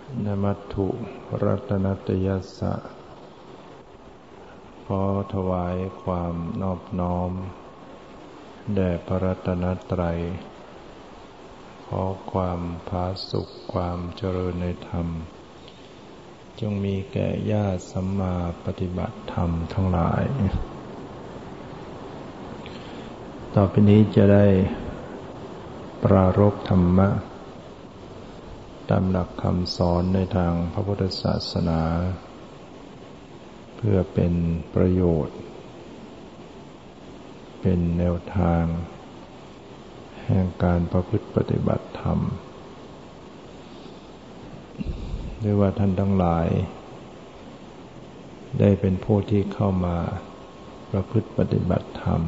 นมัตถุรัตนัตยัสสะขอถวายความนอบน้อมแด่พระรัตนตรัยขอความผาสุกความเจริญในธรรมจงมีแก่ญาติสัมมาปฏิบัติธรรมทั้งหลายต่อไปนี้จะได้ปรารภธรรมะตามหลักคำสอนในทางพระพุทธศาสนาเพื่อเป็นประโยชน์เป็นแนวทางแห่งการประพฤติปฏิบัติธรรมด้วยว่าท่านทั้งหลายได้เป็นผู้ที่เข้ามาประพฤติปฏิบัติธรรม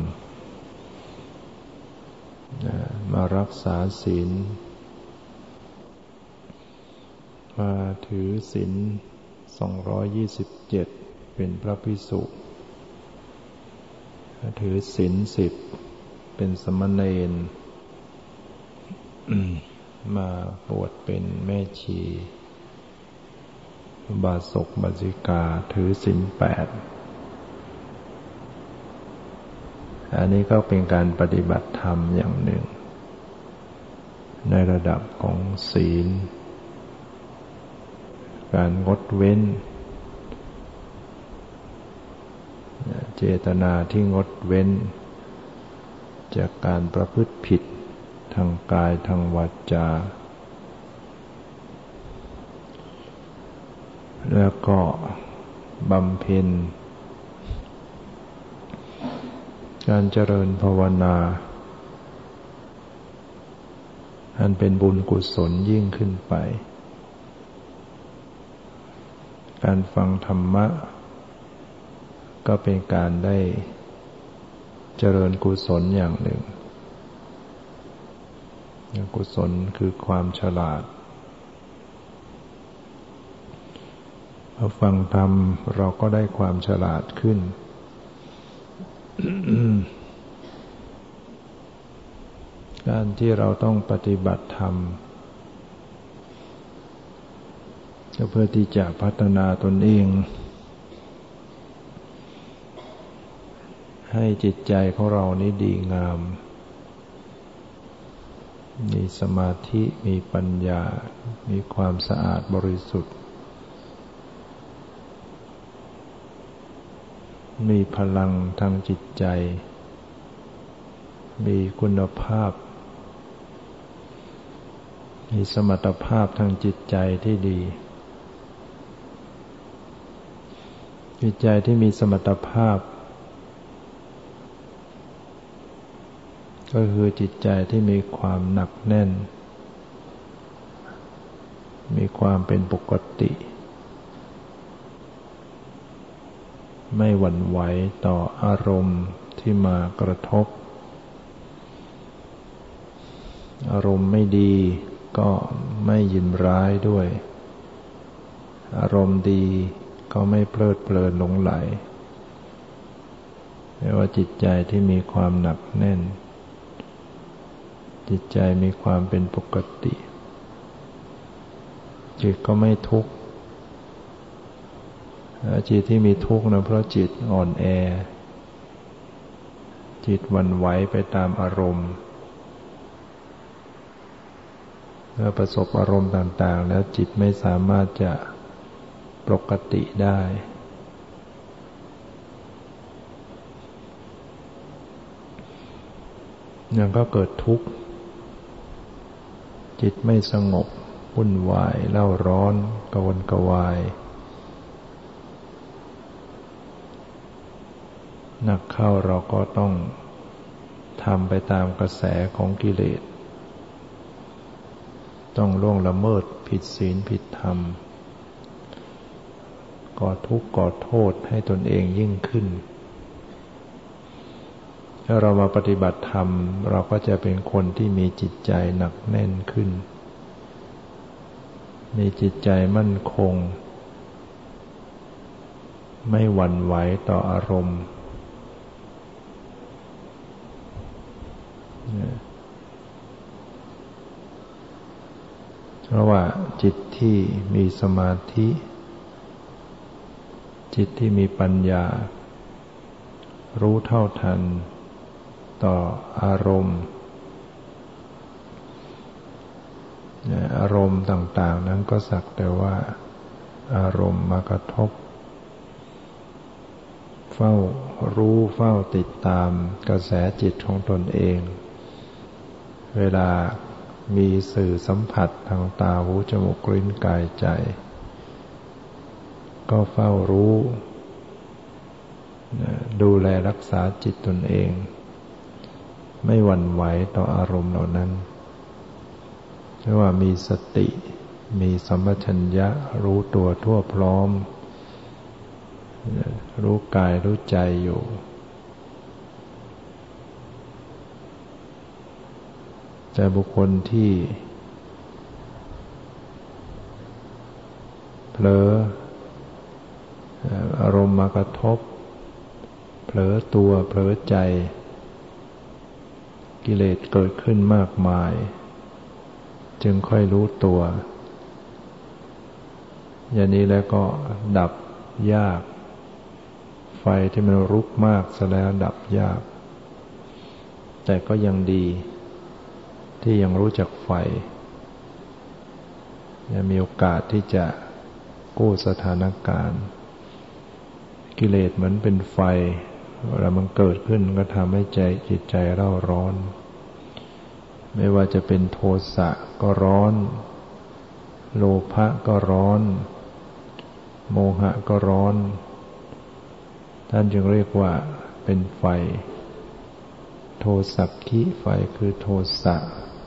มารักษาศีลมาถือศีล227เป็นพระภิกษุถือศีล10เป็นสมณเณรมาบวชเป็นแม่ชีอุบาสกอุบาสิกาถือศีล8อันนี้ก็เป็นการปฏิบัติธรรมอย่างหนึ่งในระดับของศีลการงดเว้นเจตนาที่งดเว้นจากการประพฤติผิดทางกายทางวาจาแล้วก็บำเพ็ญการเจริญภาวนาอันเป็นบุญกุศลยิ่งขึ้นไปการฟังธรรมะก็เป็นการได้เจริญกุศลอย่างหนึ่งกุศลคือความฉลาดพอฟังธรรมเราก็ได้ความฉลาดขึ้น การที่เราต้องปฏิบัติธรรมก็เพื่อที่จะพัฒนาตนเองให้จิตใจของเรานี้ดีงามมีสมาธิมีปัญญามีความสะอาดบริสุทธิ์มีพลังทางจิตใจมีคุณภาพมีสมรรถภาพทางจิตใจที่ดีจิตใจที่มีสมรรถภาพก็คือจิตใจที่มีความหนักแน่นมีความเป็นปกติไม่หวั่นไหวต่ออารมณ์ที่มากระทบอารมณ์ไม่ดีก็ไม่ยินร้ายด้วยอารมณ์ดีก็ไม่เพลิดเพลินหลงไหลเรียกว่าจิตใจที่มีความหนักแน่นจิตใจมีความเป็นปกติจิตก็ไม่ทุกข์จิตที่มีทุกข์นะเพราะจิตอ่อนแอจิตหวั่นไหวไปตามอารมณ์เมื่อประสบอารมณ์ต่างๆแล้วจิตไม่สามารถจะปกติได้ยังก็เกิดทุกข์จิตไม่สงบวุ่นวายเร่าร้อนกระวนกระวายหนักเข้าเราก็ต้องทำไปตามกระแสของกิเลสต้องล่วงละเมิดผิดศีลผิดธรรมก่อทุกข์ก่อโทษให้ตนเองยิ่งขึ้นถ้าเรามาปฏิบัติธรรมเราก็จะเป็นคนที่มีจิตใจหนักแน่นขึ้นมีจิตใจมั่นคงไม่หวั่นไหวต่ออารมณ์เพราะว่าจิตที่มีสมาธิจิตที่มีปัญญารู้เท่าทันต่ออารมณ์อารมณ์ต่างๆนั้นก็สักแต่ว่าอารมณ์มากระทบเฝ้ารู้เฝ้าติดตามกระแสจิตของตนเองเวลามีสื่อสัมผัสทางตาหูจมูกลิ้นกายใจก็เฝ้ารู้ดูแลรักษาจิตตนเองไม่หวั่นไหวต่ออารมณ์เหล่านั้นเรียกว่ามีสติมีสัมปชัญญะรู้ตัวทั่วพร้อมรู้กายรู้ใจอยู่แต่บุคคลที่เผลออารมณ์มากระทบเผลอตัวเผลอใจกิเลสเกิดขึ้นมากมายจึงค่อยรู้ตัวอย่างนี้แล้วก็ดับยากไฟที่มันรุกมากซะแล้วดับยากแต่ก็ยังดีที่ยังรู้จักไฟยังมีโอกาสที่จะกู้สถานการณ์กิเลสเหมือนเป็นไฟเวลามันเกิดขึ้นก็ทำให้จิตใจเร่าร้อนไม่ว่าจะเป็นโทสะก็ร้อนโลภะก็ร้อนโมหะก็ร้อนท่านจึงเรียกว่าเป็นไฟโทสักขิไฟคือโทสะ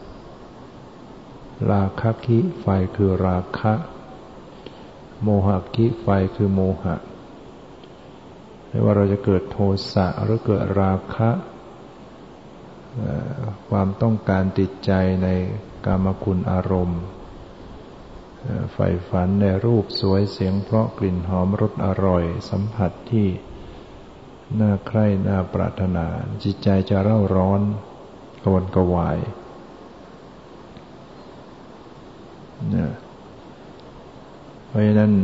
ราคะขิไฟคือราคะโมหะขิไฟคือโมหะไม่ว่าเราจะเกิดโทสะหรือเกิดราคะความต้องการติดใจในกามคุณอารมณ์ใฝ่ฝันในรูปสวยเสียงเพราะกลิ่นหอมรสอร่อยสัมผัสที่น่าใคร่น่าปรารถนาจิตใจจะเร่าร้อนกระวนกระวายเพราะฉะนั้น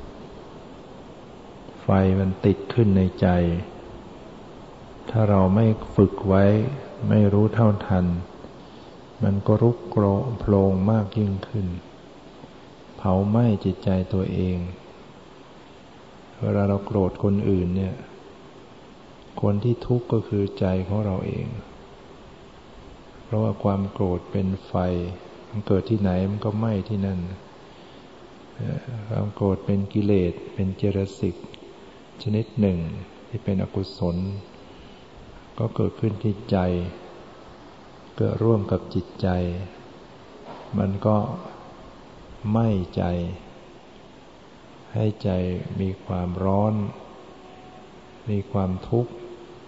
ไฟมันติดขึ้นในใจถ้าเราไม่ฝึกไว้ไม่รู้เท่าทันมันก็รุกโผลงมากยิ่งขึ้นเผาไหม้จิตใจตัวเองเวลาเราโกรธคนอื่นเนี่ยคนที่ทุกข์ก็คือใจของเราเองเพราะว่าความโกรธเป็นไฟมันเกิดที่ไหนมันก็ไหม้ที่นั่นความโกรธเป็นกิเลสเป็นเจตสิกชนิดหนึ่งที่เป็นอกุศลก็เกิดขึ้นที่ใจเกิดร่วมกับจิตใจมันก็ไหม้ใจให้ใจมีความร้อนมีความทุกข์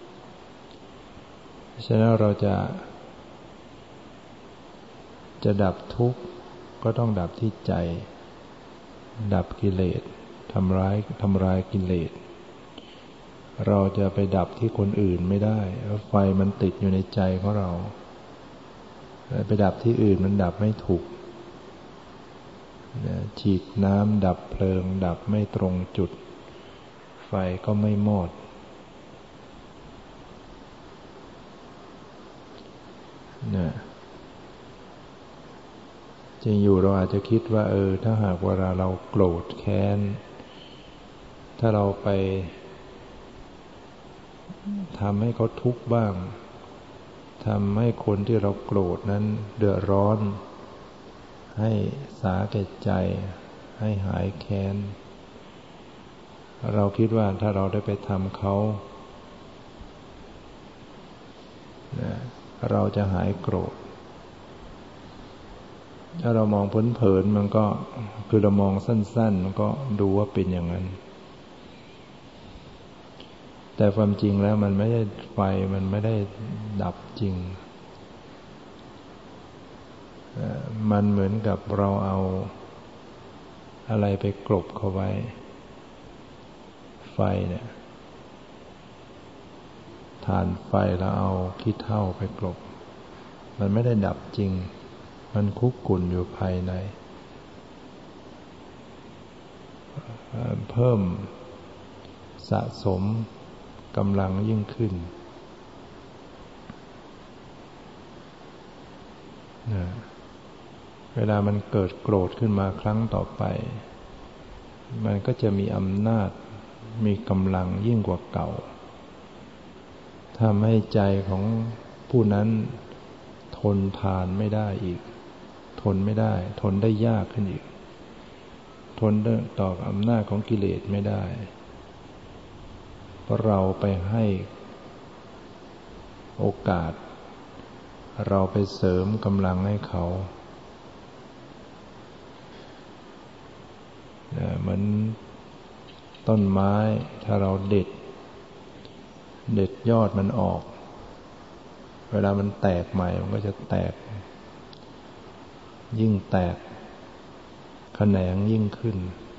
ฉะนั้นเราจะดับทุกข์ก็ต้องดับที่ใจดับกิเลสทำร้ายกิเลสเราจะไปดับที่คนอื่นไม่ได้ไฟมันติดอยู่ในใจของเราไปดับที่อื่นมันดับไม่ถูกฉีดน้ำดับเพลิงดับไม่ตรงจุดไฟก็ไม่มอดจริงอยู่เราอาจจะคิดว่าถ้าหากว่าเราโกรธแค้นถ้าเราไปทำให้เขาทุกข์บ้างทำให้คนที่เราโกรธนั้นเดือดร้อนให้สาแก่ใจให้หายแค้นเราคิดว่าถ้าเราได้ไปทำเขาเราจะหายโกรธถ้าเรามองเผินๆมันก็คือเรามองสั้นๆมันก็ดูว่าเป็นอย่างนั้นแต่ความจริงแล้วมันไม่ได้ไฟมันไม่ได้ดับจริงมันเหมือนกับเราเอาอะไรไปกลบเข้าไว้ไฟเนี่ยถ่านไฟแล้วเอาขี้เถ้าไปกลบมันไม่ได้ดับจริงมันคุกกุ่นอยู่ภายในเพิ่มสะสมกำลังยิ่งขึ้นเวลามันเกิดโกรธขึ้นมาครั้งต่อไปมันก็จะมีอำนาจมีกำลังยิ่งกว่าเก่าทำให้ใจของผู้นั้นทนทานไม่ได้อีกทนไม่ได้ทนได้ยากขึ้นอีกทนต่ออำนาจของกิเลสไม่ได้เพราะเราไปให้โอกาสเราไปเสริมกำลังให้เขาเหมือนต้นไม้ถ้าเราเด็ดยอดมันออกเวลามันแตกใหม่มันก็จะแตกยิ่งแตกแขนงยิ่งขึ้น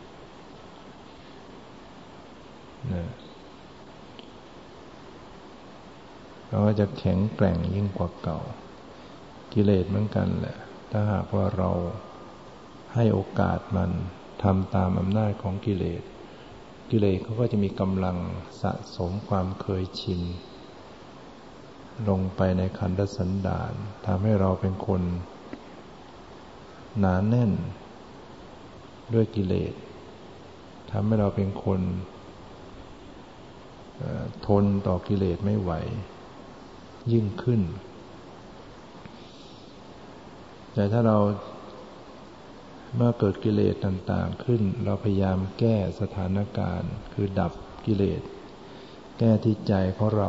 เราก็จะแข็งแกร่งยิ่งกว่าเก่ากิเลสเหมือนกันแหละถ้าหากว่าเราให้โอกาสมันทำตามอำนาจของกิเลสเขาก็จะมีกำลังสะสมความเคยชินลงไปในขันธสันดานทำให้เราเป็นคนหนาแน่นด้วยกิเลสทำให้เราเป็นคนทนต่อกิเลสไม่ไหวยิ่งขึ้นแต่ถ้าเราเมื่อเกิดกิเลสต่างๆขึ้นเราพยายามแก้สถานการณ์คือดับกิเลสแก้ที่ใจของเรา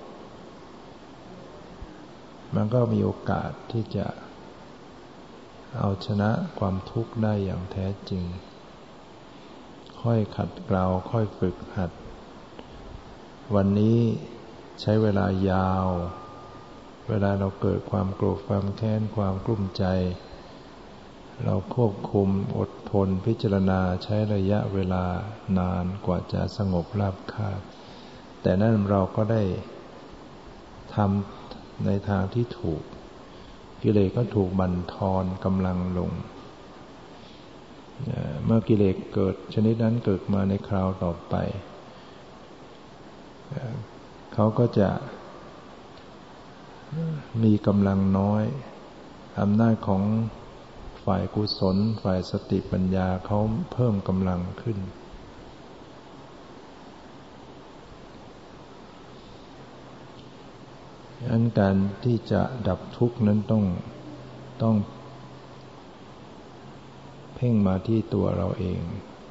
มันก็มีโอกาสที่จะเอาชนะความทุกข์ได้อย่างแท้จริงค่อยขัดเกลาค่อยฝึกหัดวันนี้ใช้เวลายาวเวลาเราเกิดความโกรธความแค้นความกลุ้มใจเราควบคุมอดทนพิจารณาใช้ระยะเวลานานกว่าจะสงบราบคาบแต่นั่นเราก็ได้ทำในทางที่ถูกกิเลสก็ถูกบั่นทอนกำลังลงเมื่อกิเลสเกิดชนิดนั้นเกิดมาในคราวต่อไปเขาก็จะมีกำลังน้อยอำนาจของฝ่ายกุศลฝ่ายสติปัญญาเขาเพิ่มกำลังขึ้นอันการที่จะดับทุกข์นั้นต้องเพ่งมาที่ตัวเราเอง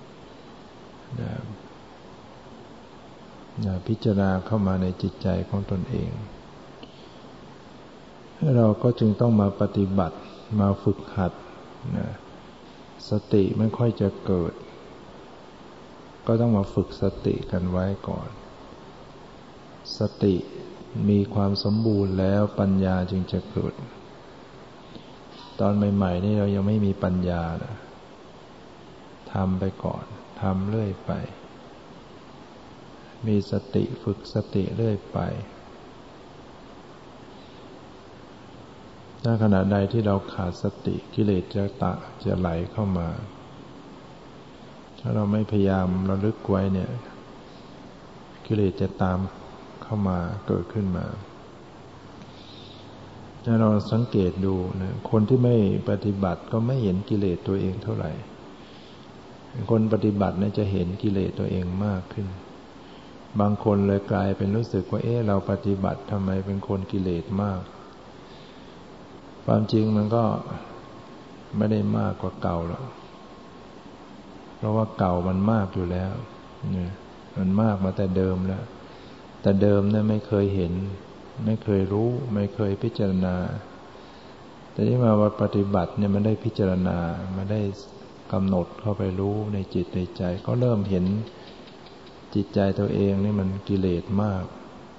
พิจารณาเข้ามาในจิตใจของตนเองเราก็จึงต้องมาปฏิบัติมาฝึกหัดสติไม่ค่อยจะเกิดก็ต้องมาฝึกสติกันไว้ก่อนสติมีความสมบูรณ์แล้วปัญญาจึงจะเกิดตอนใหม่ๆนี่เรายังไม่มีปัญญานะทำไปก่อนทำเรื่อยไปมีสติฝึกสติเรื่อยไปถ้าขณะใดที่เราขาดสติกิเลสจะไหลเข้ามาถ้าเราไม่พยายามระลึกไว้เนี่ยกิเลสจะตามเข้ามาเกิดขึ้นมาถ้าเราสังเกตดูนะคนที่ไม่ปฏิบัติก็ไม่เห็นกิเลสตัวเองเท่าไหร่คนปฏิบัติเนี่ยจะเห็นกิเลสตัวเองมากขึ้นบางคนเลยกลายเป็นรู้สึกว่าเราปฏิบัติทำไมเป็นคนกิเลสมากความจริงมันก็ไม่ได้มากกว่าเก่าหรอกเพราะว่าเก่ามันมากอยู่แล้วมันมากมาแต่เดิมแล้วแต่เดิมเนี่ยไม่เคยเห็นไม่เคยรู้ไม่เคยพิจารณาแต่ที่มาปฏิบัติเนี่ยมันได้พิจารณามันได้กำหนดเข้าไปรู้ในจิตในใจก็เริ่มเห็นจิตใจตัวเองนี่มันกิเลสมาก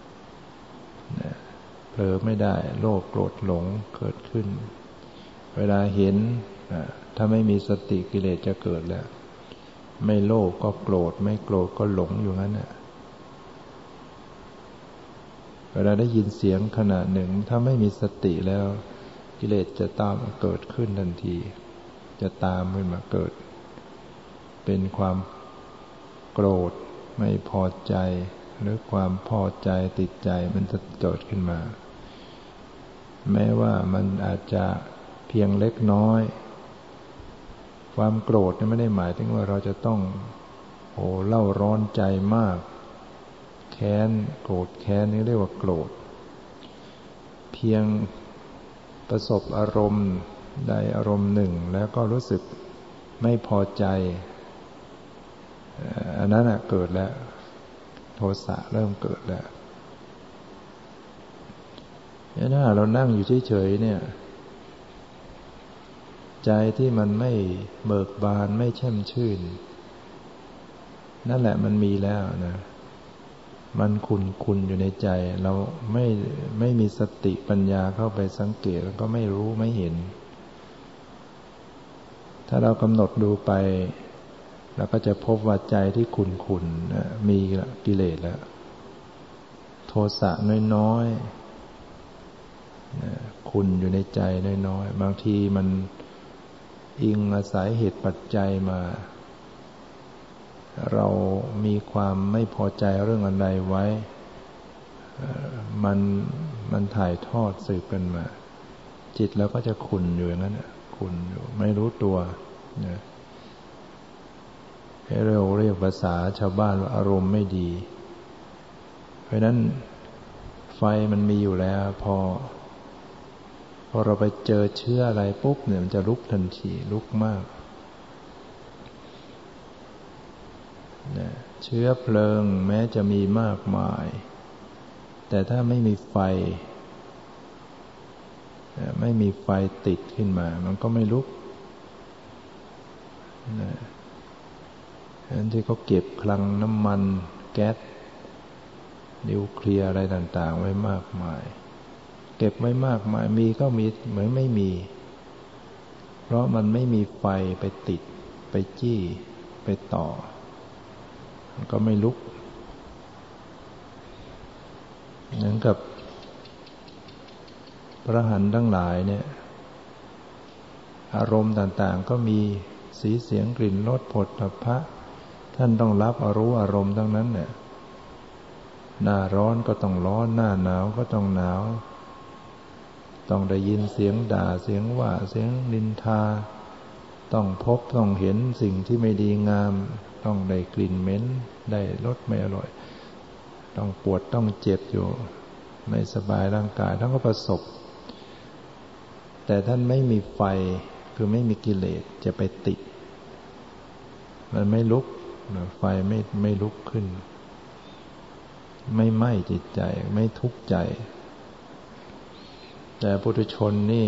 เผลอไม่ได้โลภโกรธหลงเกิดขึ้นเวลาเห็นถ้าไม่มีสติกิเลสจะเกิดแล้วไม่โลภก็โกรธไม่โกรธก็หลงอยู่งั้นน่ะเวลาได้ยินเสียงขณะหนึ่งถ้าไม่มีสติแล้วกิเลสจะตามเกิดขึ้นทันทีจะตามขึ้นมาเกิดเป็นความโกรธไม่พอใจหรือความพอใจติดใจมันจะเกิดขึ้นมาแม้ว่ามันอาจจะเพียงเล็กน้อยความโกรธนี่ไม่ได้หมายถึงว่าเราจะต้องเล่าร้อนใจมากแค้นโกรธแค้นนี่เรียกว่าโกรธเพียงประสบอารมณ์ใดอารมณ์หนึ่งแล้วก็รู้สึกไม่พอใจอันนั้นเกิดแล้วโทสะเริ่มเกิดแล้วถ้าเรานั่งอยู่เฉยๆเนี่ยใจที่มันไม่เบิกบานไม่แช่มชื่นนั่นแหละมันมีแล้วนะมันขุ่นอยู่ในใจเราไม่มีสติปัญญาเข้าไปสังเกตแล้วก็ไม่รู้ไม่เห็นถ้าเรากำหนดดูไปเราก็จะพบว่าใจที่ขุ่นมีกิเลสแล้วโทสะน้อยๆขุ่นอยู่ในใจน้อยๆบางทีมันอิงอาศัยเหตุปัจจัยมาเรามีความไม่พอใจเรื่องอะไรไว้มันถ่ายทอดสืบกันมาจิตเราก็จะขุ่นอยู่อย่างนั้นขุ่นอยู่ไม่รู้ตัวนะให้เราเรียกภาษาชาวบ้านว่าอารมณ์ไม่ดีเพราะนั้นไฟมันมีอยู่แล้วพอเราไปเจอเชื้ออะไรปุ๊บเนี่ยมันจะลุกทันทีลุกมากเชื้อเพลิงแม้จะมีมากมายแต่ถ้าไม่มีไฟติดขึ้นมามันก็ไม่ลุกฉะนั้นที่เขาเก็บคลังน้ำมันแก๊สนิวเคลียร์อะไรต่างๆไว้มากมายเก็บไว้มากมายมีก็มีเหมือนไม่มีเพราะมันไม่มีไฟไปติดไปจี้ไปต่อมันก็ไม่ลุกเหมือนกับพระอรหันต์ทั้งหลายเนี่ยอารมณ์ต่างๆก็มีสีเสียงกลิ่นรสโผฏฐัพพะท่านต้องรับรู้อารมณ์ทั้งนั้นเนี่ยหน้าร้อนก็ต้องร้อนหน้าหนาวก็ต้องหนาวต้องได้ยินเสียงด่าเสียงว่าเสียงนินทาต้องพบต้องเห็นสิ่งที่ไม่ดีงามต้องได้กลิ่นเหม็นได้รสไม่อร่อยต้องปวดต้องเจ็บอยู่ไม่สบายร่างกายท่านก็ประสบแต่ท่านไม่มีไฟคือไม่มีกิเลสจะไปติดมันไม่ลุกไฟไม่ลุกขึ้นไม่ไหม้จิตใจไม่ทุกข์ใจแต่ปุถุชนนี่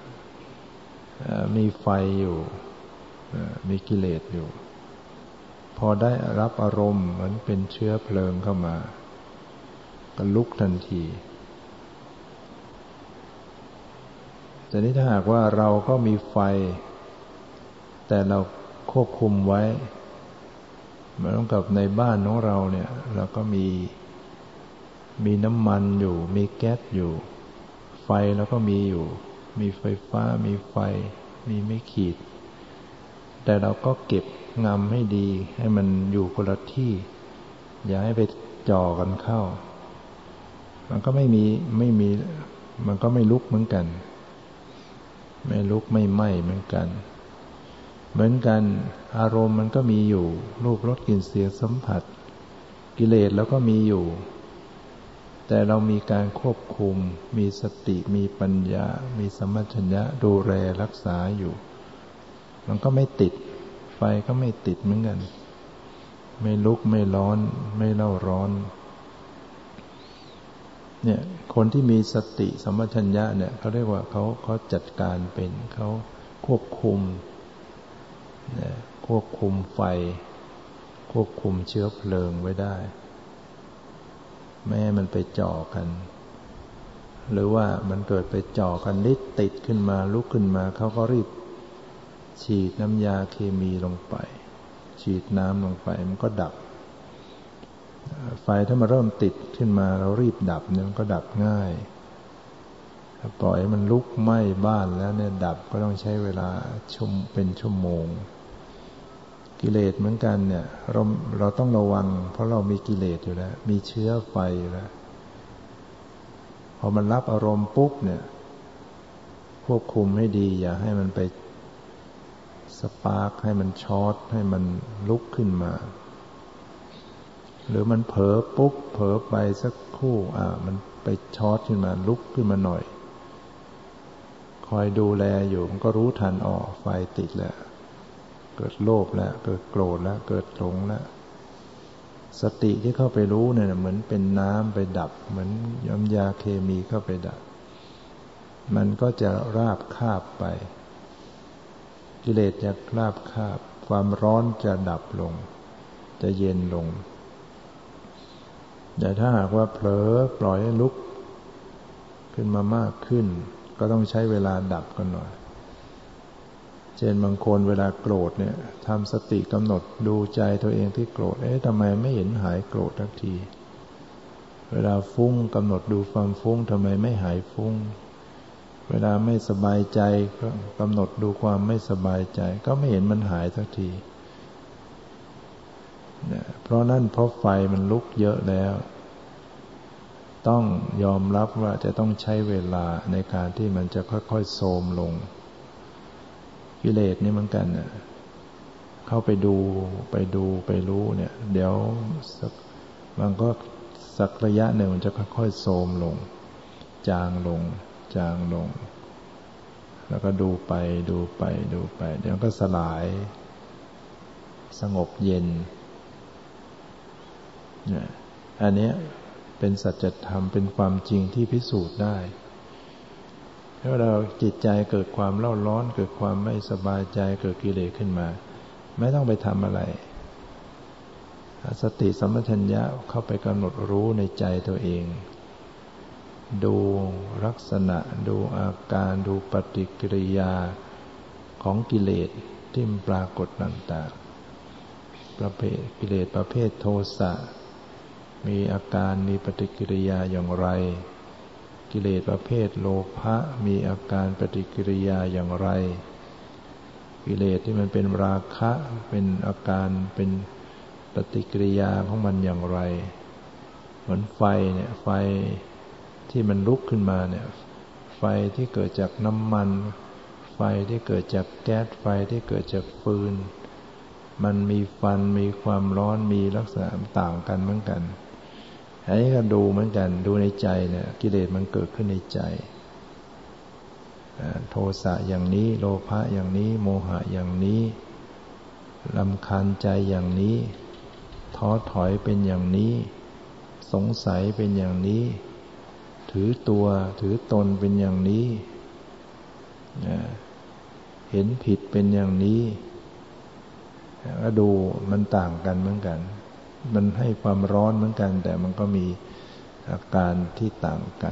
มีไฟอยู่มีกิเลสอยู่พอได้รับอารมณ์เหมือนเป็นเชื้อเพลิงเข้ามาก็ลุกทันทีแต่นี้ถ้าหากว่าเราก็มีไฟแต่เราควบคุมไว้เหมือนกับในบ้านของเราเนี่ยเราก็มีน้ำมันอยู่มีแก๊สอยู่ไฟเราก็มีอยู่มีไฟฟ้ามีไฟมีไม่ขีดแต่เราก็เก็บงำให้ดีให้มันอยู่คนละที่อย่าให้ไปจ่อกันเข้ามันก็ไม่มีมันก็ไม่ลุกเหมือนกันไม่ลุกไม่ไหม้เหมือนกันอารมณ์มันก็มีอยู่รูปรสกลิ่นเสียงสัมผัสกิเลสแล้วก็มีอยู่แต่เรามีการควบคุมมีสติมีปัญญามีสัมปชัญญะดูแลรักษาอยู่มันก็ไม่ติดไฟก็ไม่ติดเหมือนกันไม่ลุกไม่ร้อนไม่เล่าร้อนเนี่ยคนที่มีสติสัมปชัญญะเนี่ยเขาเรียกว่าเขาจัดการเป็นเขาควบคุมควบคุมไฟควบคุมเชื้อเพลิงไว้ได้ไม่ให้มันไปจ่อกันหรือว่ามันเกิดไปจ่อกันนิดติดขึ้นมาลุกขึ้นมาเขาก็รีบฉีดน้ำยาเคมีลงไปฉีดน้ำลงไปมันก็ดับไฟถ้ามันเริ่มติดขึ้นมาเรารีบดับเนี่ยมันก็ดับง่ายถ้าปล่อยมันลุกไหม้บ้านแล้วเนี่ยดับก็ต้องใช้เวลาเป็นชั่วโมงกิเลสเหมือนกันเนี่ยเราต้องระวังเพราะเรามีกิเลสอยู่แล้วมีเชื้อไฟอยู่แล้วพอมันรับอารมณ์ปุ๊บเนี่ยควบคุมให้ดีอย่าให้มันไปสปาร์คให้มันช็อตให้มันลุกขึ้นมาหรือมันเผลอปุ๊บเผลอไปสักครู่มันไปช็อตขึ้นมาลุกขึ้นมาหน่อยคอยดูแลอยู่มันก็รู้ทันไฟติดแล้วเกิดโลภแล้วเกิดโกรธแล้วเกิดหลงแล้วสติที่เข้าไปรู้เนี่ยเหมือนเป็นน้ำไปดับเหมือนน้ำยาเคมีเข้าไปดับมันก็จะราบคาบไปกิเลสจะราบคาบความร้อนจะดับลงจะเย็นลงแต่ถ้าหากว่าเผลอปล่อยให้ลุกขึ้นมามากขึ้นก็ต้องใช้เวลาดับกันหน่อยเช่นบางคนเวลาโกรธเนี่ยทำสติกำหนดดูใจตัวเองที่โกรธทำไมไม่เห็นหายโกรธสักทีเวลาฟุ้งกำหนดดูความฟุ้งทำไมไม่หายฟุ้งเวลาไม่สบายใจก็กำหนดดูความไม่สบายใจก็ไม่เห็นมันหายสักทีเพราะนั่นเพราะไฟมันลุกเยอะแล้วต้องยอมรับว่าจะต้องใช้เวลาในการที่มันจะค่อยๆโทรมลงกิเลสนี่เหมือนกันน่ะเข้าไปดูไปรู้เนี่ยเดี๋ยวมันก็สักระยะหนึ่งมันจะค่อยๆโทรมลงจางลงแล้วก็ดูไปเดี๋ยวก็สลายสงบเย็นเนี่ยอันนี้เป็นสัจธรรมเป็นความจริงที่พิสูจน์ได้ถ้าเราจิตใจเกิดความเร่าร้อนเกิดความไม่สบายใจเกิดกิเลสขึ้นมาไม่ต้องไปทำอะไรสติสัมปชัญญะเข้าไปกำหนดรู้ในใจตัวเองดูลักษณะดูอาการดูปฏิกิริยาของกิเลสที่มันปรากฏต่างๆประเภทกิเลสประเภทโทสะมีอาการมีปฏิกิริยาอย่างไรกิเลสประเภทโลภะมีอาการปฏิกิริยาอย่างไรกิเลสที่มันเป็นราคะเป็นอาการเป็นปฏิกิริยาของมันอย่างไรเหมือนไฟเนี่ยไฟที่มันลุกขึ้นมาเนี่ยไฟที่เกิดจากน้ำมันไฟที่เกิดจากแก๊สไฟที่เกิดจากฟืนมันมีฟันมีความร้อนมีลักษณะต่างกันเหมือนกันอันนี้ก็ดูเหมือนกันดูในใจเนี่ยกิเลสมันเกิดขึ้นในใจโทสะอย่างนี้โลภะอย่างนี้โมหะอย่างนี้รำคาญใจอย่างนี้ท้อถอยเป็นอย่างนี้สงสัยเป็นอย่างนี้ถือตัวถือตนเป็นอย่างนี้เห็นผิดเป็นอย่างนี้ก็ดูมันต่างกันเหมือนกันมันให้ความร้อนเหมือนกันแต่มันก็มีอาการที่ต่างกัน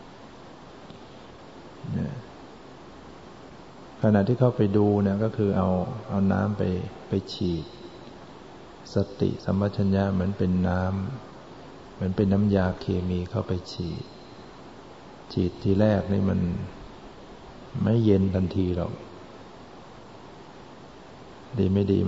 ขณะที่เข้าไปดูเนี่ยก็คือเอาน้ำไปฉีดสติสัมปชัญญะเหมือนเป็นน้ำเหมือนเป็นน้ำยาเคมีเข้าไปฉีดทีแรกนี่มันไม่เย็นทันทีหรอกดีไม่ดี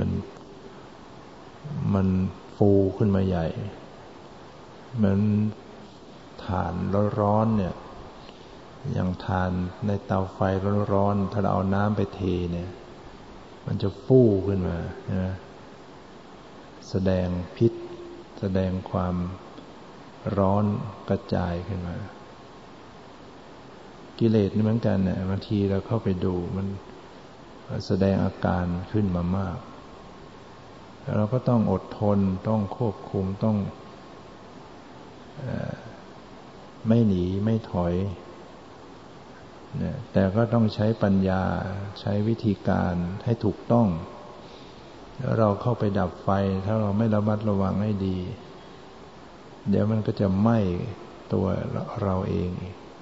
มันฟูขึ้นมาใหญ่เหมือนถ่านร้อนๆเนี่ยอย่างถ่านในเตาไฟร้อนๆถ้าเราเอาน้ำไปเทเนี่ยมันจะฟูขึ้นมานะแสดงพิษแสดงความร้อนกระจายขึ้นมากิเลสนี่เหมือนกันเนี่ยบางทีเราเข้าไปดูมันแสดงอาการขึ้นมามากแล้วเราก็ต้องอดทนต้องควบคุมต้องไม่หนีไม่ถอยแต่ก็ต้องใช้ปัญญาใช้วิธีการให้ถูกต้องแล้วเราเข้าไปดับไฟถ้าเราไม่ระมัดระวังให้ดีเดี๋ยวมันก็จะไหม้ตัวเราเอง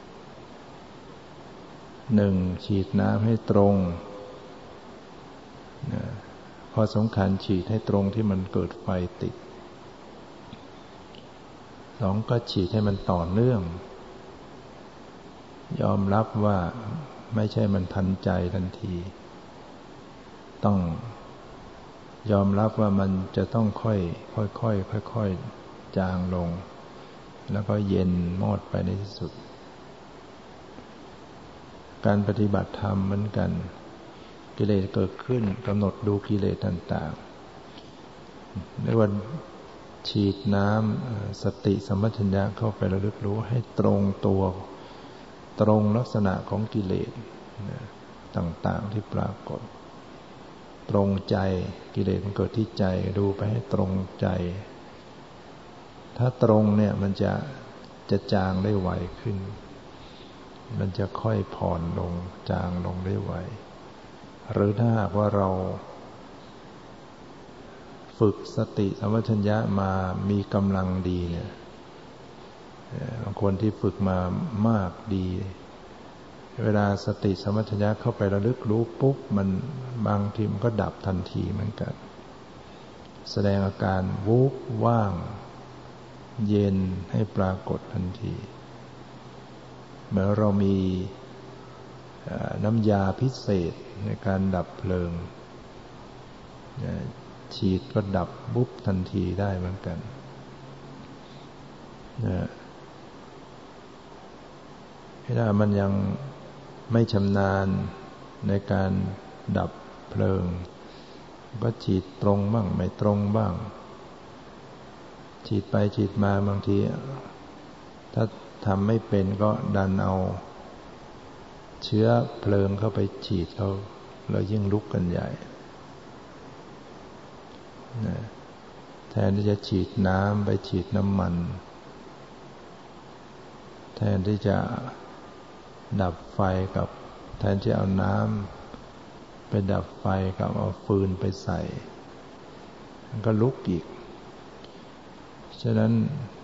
หนึ่งฉีดน้ำให้ตรงข้อสำคัญฉีดให้ตรงที่มันเกิดไฟติดสองก็ฉีดให้มันต่อเนื่องยอมรับว่าไม่ใช่มันทันใจทันทีต้องยอมรับว่ามันจะต้องค่อยจางลงแล้วก็เย็นมอดไปในที่สุดการปฏิบัติธรรมเหมือนกันกิเลสเกิดขึ้นกำหนดดูกิเลสต่างๆเรียกว่าฉีดน้ำสติสัมปชัญญะเข้าไประลึกรู้ให้ตรงตัวตรงลักษณะของกิเลสต่างๆที่ปรากฏตรงใจกิเลสมันเกิดที่ใจดูไปให้ตรงใจถ้าตรงเนี่ยมันจะจางได้ไวขึ้นมันจะค่อยผ่อนลงจางลงได้ไวหรือถ้าหากว่าเราฝึกสติสัมปชัญญะมามีกำลังดีเนี่ยบางคนที่ฝึกมามากดีเวลาสติสัมปชัญญะเข้าไประลึกรู้ปุ๊บมันบางทีมันก็ดับทันทีเหมือนกันแสดงอาการวูบว่างเย็นให้ปรากฏทันทีเหมือนเรามีน้ำยาพิเศษในการดับเพลิงฉีดก็ดับปุ๊บทันทีได้เหมือนกันถ้ามันยังไม่ชำนาญในการดับเพลิงก็ฉีดตรงบ้างไม่ตรงบ้างฉีดไปฉีดมาบางทีถ้าทำไม่เป็นก็ดันเอาเชื้อเพลิงเข้าไปฉีดเขาแล้วยิ่งลุกกันใหญ่แทนที่จะฉีดน้ำไปฉีดน้ำมันแทนที่จะดับไฟกับแทนที่เอาน้ำไปดับไฟกับเอาฟืนไปใส่มันก็ลุกอีกฉะนั้น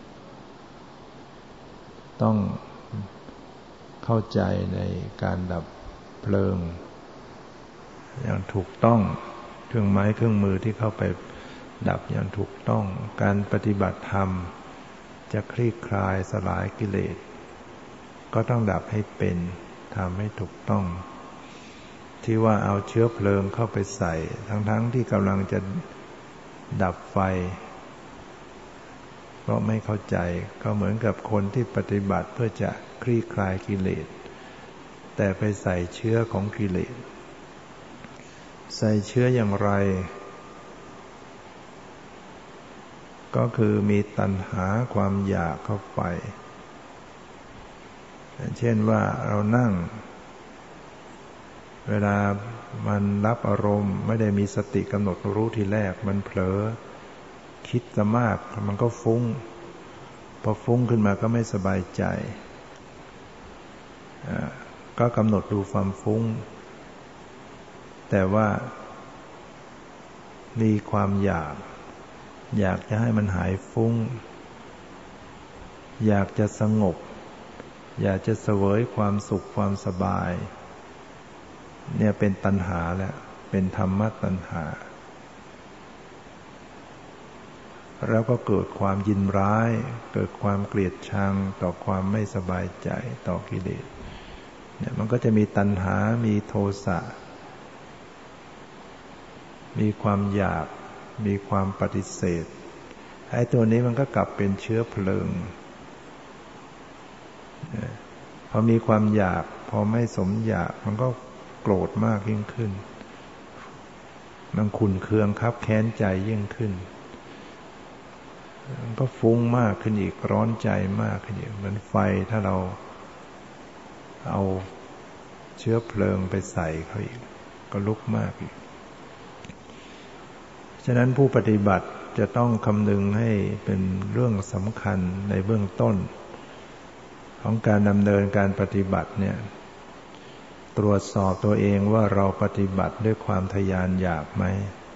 ต้องเข้าใจในการดับเพลิงอย่างถูกต้องเครื่องไม้เครื่องมือที่เข้าไปดับอย่างถูกต้องการปฏิบัติธรรมจะคลี่คลายสลายกิเลสก็ต้องดับให้เป็นทำให้ถูกต้องที่ว่าเอาเชื้อเพลิงเข้าไปใส่ทั้งที่กำลังจะดับไฟเพราะไม่เข้าใจก็เหมือนกับคนที่ปฏิบัติเพื่อจะคลี่คลายกิเลสแต่ไปใส่เชื้อของกิเลสใส่เชื้ออย่างไรก็คือมีตัณหาความอยากเข้าไปเช่นว่าเรานั่งเวลามันรับอารมณ์ไม่ได้มีสติกำหนดรู้ทีแรกมันเผลอคิดจะมากมันก็ฟุ้งพอฟุ้งขึ้นมาก็ไม่สบายใจก็กำหนดดูความฟุ้งแต่ว่ามีความอยากจะให้มันหายฟุ้งอยากจะสงบอยากจะเสวยความสุขความสบายเนี่ยเป็นตัณหาแล้วเป็นธรรมตัณหาแล้วก็เกิดความยินร้ายเกิดความเกลียดชังต่อความไม่สบายใจต่อกิเลสเนี่ยมันก็จะมีตัณหามีโทสะมีความอยากมีความปฏิเสธไอ้ตัวนี้มันก็กลับเป็นเชื้อเพลิงพอมีความอยากพอไม่สมอยากมันก็โกรธมากยิ่งขึ้นมันขุ่นเคืองคับแค้นใจยิ่งขึ้นมันก็ฟุ้งมากขึ้นอีกร้อนใจมากขึ้นอีกเหมือนไฟถ้าเราเอาเชื้อเพลิงไปใส่เขาอีกก็ลุกมากอีกฉะนั้นผู้ปฏิบัติจะต้องคำนึงให้เป็นเรื่องสำคัญในเบื้องต้นของการดำเนินการปฏิบัติเนี่ยตรวจสอบตัวเองว่าเราปฏิบัติด้วยความทะยานอยากไหม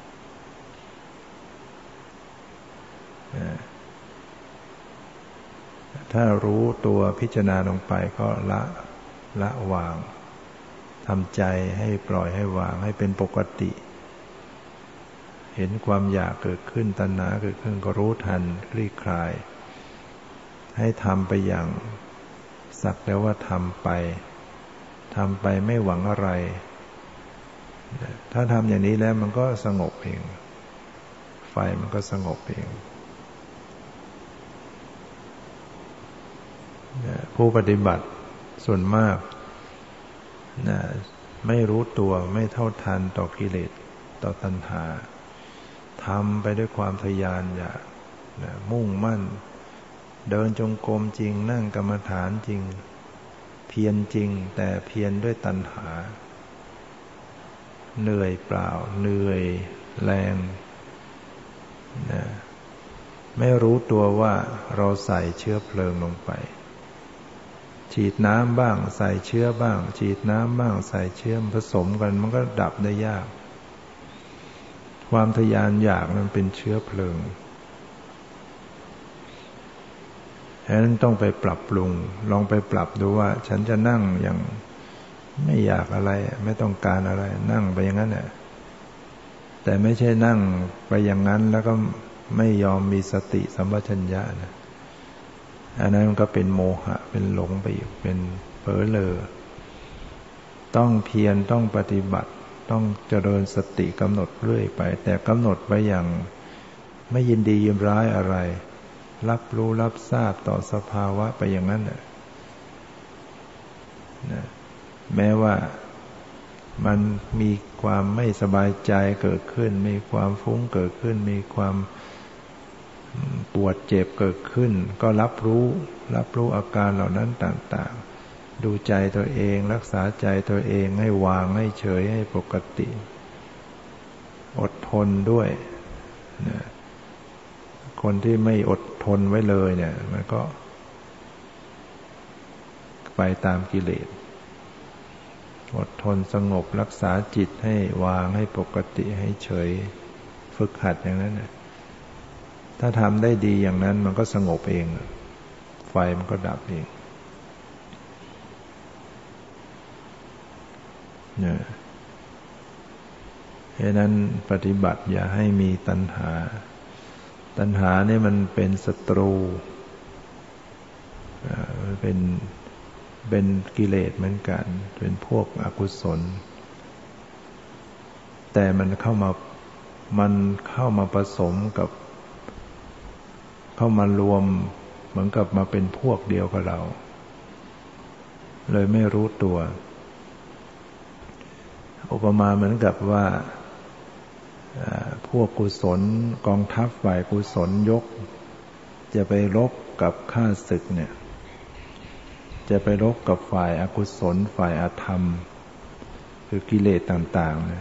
ถ้ารู้ตัวพิจารณาลงไปก็ละวางทำใจให้ปล่อยให้วางให้เป็นปกติเห็นความอยากเกิดขึ้นตัณหาเกิดขึ้นก็รู้ทันคลี่คลายให้ทำไปอย่างสักแต่ว่าทำไปไม่หวังอะไรถ้าทำอย่างนี้แล้วมันก็สงบเองไฟมันก็สงบเองผู้ปฏิบัติส่วนมากไม่รู้ตัวไม่เท่าทันต่อกิเลสต่อตัณหาทำไปด้วยความทยานอยากมุ่งมั่นเดินจงกรมจริงนั่งกรรมฐานจริงเพียรจริงแต่เพียรด้วยตัณหาเหนื่อยเปล่าเหนื่อยแรงไม่รู้ตัวว่าเราใส่เชื้อเพลิงลงไปฉีดน้ำบ้างใส่เชื้อบ้างฉีดน้ำบ้างใส่เชื้อผสมกันมันก็ดับได้ยากความทยานอยากมันเป็นเชื้อเพลิงฉะนั้นต้องไปปรับปรุงลองไปปรับดูว่าฉันจะนั่งอย่างไม่อยากอะไรไม่ต้องการอะไรนั่งไปอย่างนั้นแหละแต่ไม่ใช่นั่งไปอย่างนั้นแล้วก็ไม่ยอมมีสติสัมปชัญญะนะอันนั้นมันก็เป็นโมหะเป็นหลงไปอีกเป็นเผลอเรอต้องเพียรต้องปฏิบัติต้องเจริญสติกำหนดเรื่อยไปแต่กำหนดไปอย่างไม่ยินดียินร้ายอะไรรับรู้รับทราบต่อสภาวะไปอย่างนั้นนะแม้ว่ามันมีความไม่สบายใจเกิดขึ้นมีความฟุ้งเกิดขึ้นมีความปวดเจ็บเกิดขึ้นก็รับรู้อาการเหล่านั้นต่างๆดูใจตัวเองรักษาใจตัวเองให้วางให้เฉยให้ปกติอดทนด้วยคนที่ไม่อดทนไว้เลยเนี่ยมันก็ไปตามกิเลสอดทนสงบรักษาจิตให้วางให้ปกติให้เฉยฝึกหัดอย่างนั้นนะถ้าทำได้ดีอย่างนั้นมันก็สงบเองไฟมันก็ดับเองเนี่ยเพราะนั้นปฏิบัติอย่าให้มีตัณหาเนี่ยมันเป็นศัตรูเป็นกิเลสเหมือนกันเป็นพวกอกุศลแต่มันเข้ามาผสมกับเข้ามารวมเหมือนกับมาเป็นพวกเดียวกับเราเลยไม่รู้ตัวอุปมาเหมือนกับว่าพวกกุศลกองทัพฝ่ายกุศลยกจะไปรบกับข้าศึกเนี่ยจะไปรบกับฝ่ายอกุศลฝ่ายอธรรมคือกิเลสต่างๆเนี่ย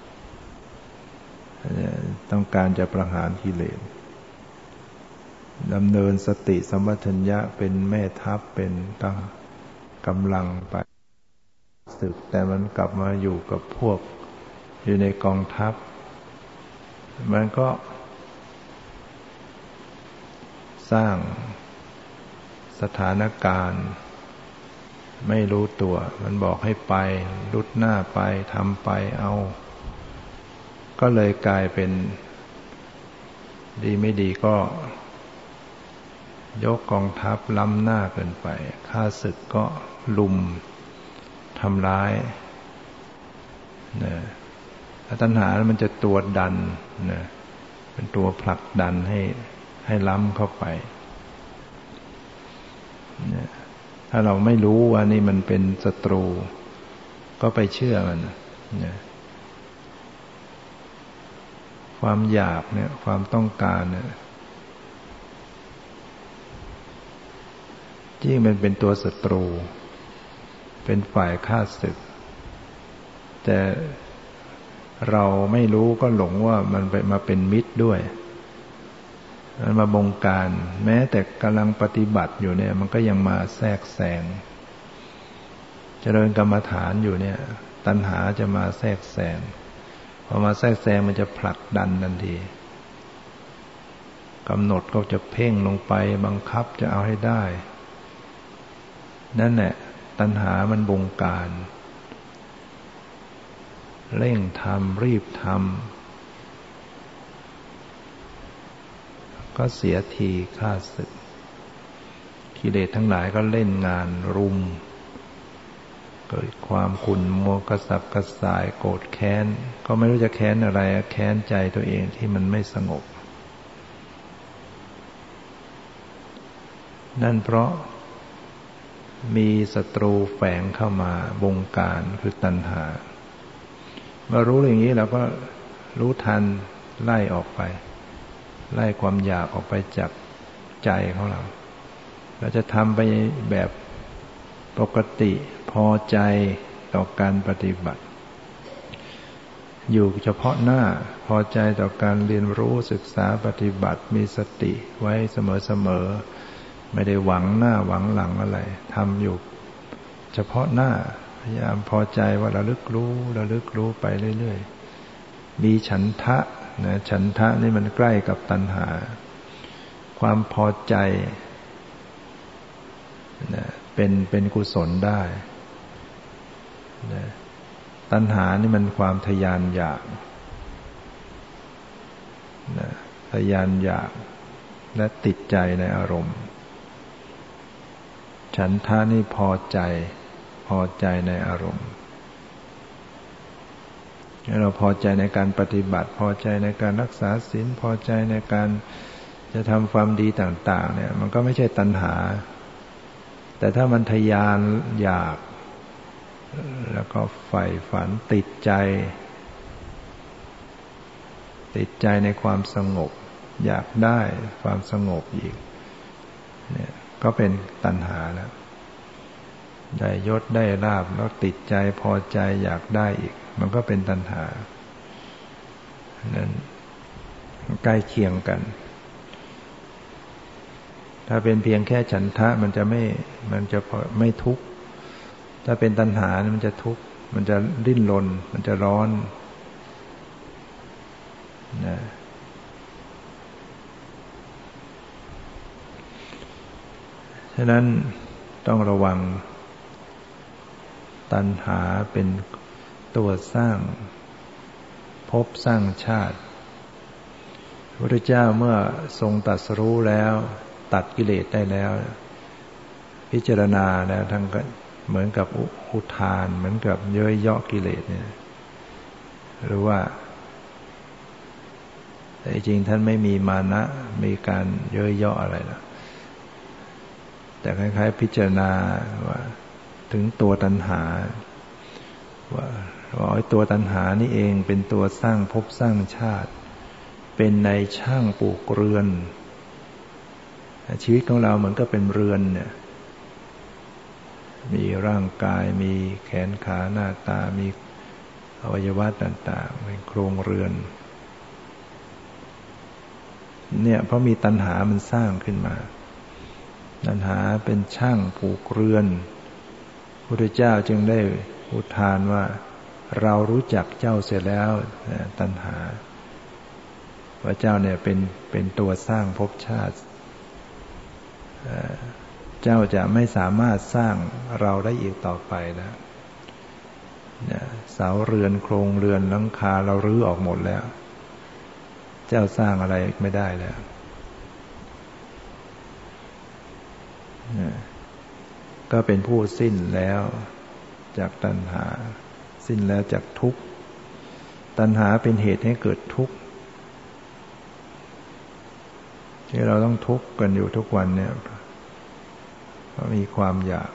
ต้องการจะประหารกิเลสดำเนินสติสัมปชัญญะเป็นแม่ทัพเป็นตั้งกำลังไปศึกแต่มันกลับมาอยู่กับพวกอยู่ในกองทัพมันก็สร้างสถานการณ์ไม่รู้ตัวมันบอกให้ไปลุดหน้าไปทำไปเอาก็เลยกลายเป็นดีไม่ดีก็ยกกองทัพล้ำหน้าเกินไปข้าศึกก็ลุมทำร้ายตัณหามันจะตัวดันเป็นตัวผลักดันให้ล้ำเข้าไปถ้าเราไม่รู้ว่านี่มันเป็นศัตรูก็ไปเชื่อมันความอยากเนี่ยความต้องการเนี่ยยิ่งมันเป็นตัวศัตรูเป็นฝ่ายฆ่าศึกแต่เราไม่รู้ก็หลงว่ามันไปมาเป็นมิตรด้วยมันมาบงการแม้แต่กำลังปฏิบัติอยู่เนี่ยมันก็ยังมาแทรกแซงเจริญกรรมฐานอยู่เนี่ยตัณหาจะมาแทรกแซงพอมาแทรกแซงมันจะผลักดันทันทีกำหนดก็จะเพ่งลงไปบังคับจะเอาให้ได้นั่นแหละตัณหามันบงการเร่งทำรีบทำก็เสียทีฆ่าศึกกิเลสทั้งหลายก็เล่นงานรุมเกิดความขุ่นมัวกระสับกระส่ายโกรธแค้นก็ไม่รู้จะแค้นอะไรแค้นใจตัวเองที่มันไม่สงบนั่นเพราะมีศัตรูแฝงเข้ามาบงการคือตัณหาเมื่อรู้อย่างนี้เราก็รู้ทันไล่ออกไปไล่ความอยากออกไปจากใจของเราเราจะทำไปแบบปกติพอใจต่อการปฏิบัติอยู่เฉพาะหน้าพอใจต่อการเรียนรู้ศึกษาปฏิบัติมีสติไว้เสมอไม่ได้หวังหน้าหวังหลังอะไรทำอยู่เฉพาะหน้าพยายามพอใจว่าระลึกรู้ไปเรื่อยๆมีฉันทะนะฉันทะนี่มันใกล้กับตัณหาความพอใจนะเป็นกุศลได้นะตัณหานี่มันความทยานอยากนะทยานอยากและติดใจในอารมณ์ฉันทะนี่พอใจในอารมณ์เราพอใจในการปฏิบัติพอใจในการรักษาศีลพอใจในการจะทำความดีต่างๆเนี่ยมันก็ไม่ใช่ตัณหาแต่ถ้ามันทยานอยากแล้วก็ใฝ่ฝันติดใจในความสงบอยากได้ความสงบอีกเนี่ยก็เป็นตัณหาแล้วได้ยศได้ลาภแล้วติดใจพอใจอยากได้อีกมันก็เป็นตัณหานั้นใกล้เคียงกันถ้าเป็นเพียงแค่ฉันทะมันจะไม่ทุกข์ถ้าเป็นตัณหามันจะทุกข์มันจะดิ้นรนมันจะร้อนนะฉะนั้นต้องระวังตัณหาเป็นตัวสร้างภพสร้างชาติพระพุทธเจ้าเมื่อทรงตรัสรู้แล้วตัดกิเลสได้แล้วพิจารณาแล้วทั้งก็เหมือนกับอุทานเหมือนกับเย้ยเยาะกิเลสเนี่ยหรือว่าแต่จริงท่านไม่มีมานะมีการเย้ยเยาะอะไรนะแต่คล้ายๆพิจารณาว่าถึงตัวตัณหาว่าตัวตัณหานี่เองเป็นตัวสร้างภพสร้างชาติเป็นในช่างปลูกเรือนชีวิตของเราเหมือนก็เป็นเรือนเนี่ยมีร่างกายมีแขนขาหน้าตามีอวัยวะต่างๆเป็นโครงเรือนเนี่ยเพราะมีตัณหามันสร้างขึ้นมาตัณหาเป็นช่างปลูกเรือนพระพุทธเจ้าจึงได้อุทานว่าเรารู้จักเจ้าเสียแล้วตัณหาว่าเจ้าเนี่ยเป็นตัวสร้างภพชาติเจ้าจะไม่สามารถสร้างเราได้อีกต่อไปแล้วเสาเรือนโครงเรือนหลังคาเรารื้อออกหมดแล้วเจ้าสร้างอะไรไม่ได้แล้วก็เป็นผู้สิ้นแล้วจากตัณหาสิ้นแล้วจากทุกข์ตัณหาเป็นเหตุให้เกิดทุกข์ที่เราต้องทุกข์กันอยู่ทุกวันเนี่ยเพราะมีความอยาก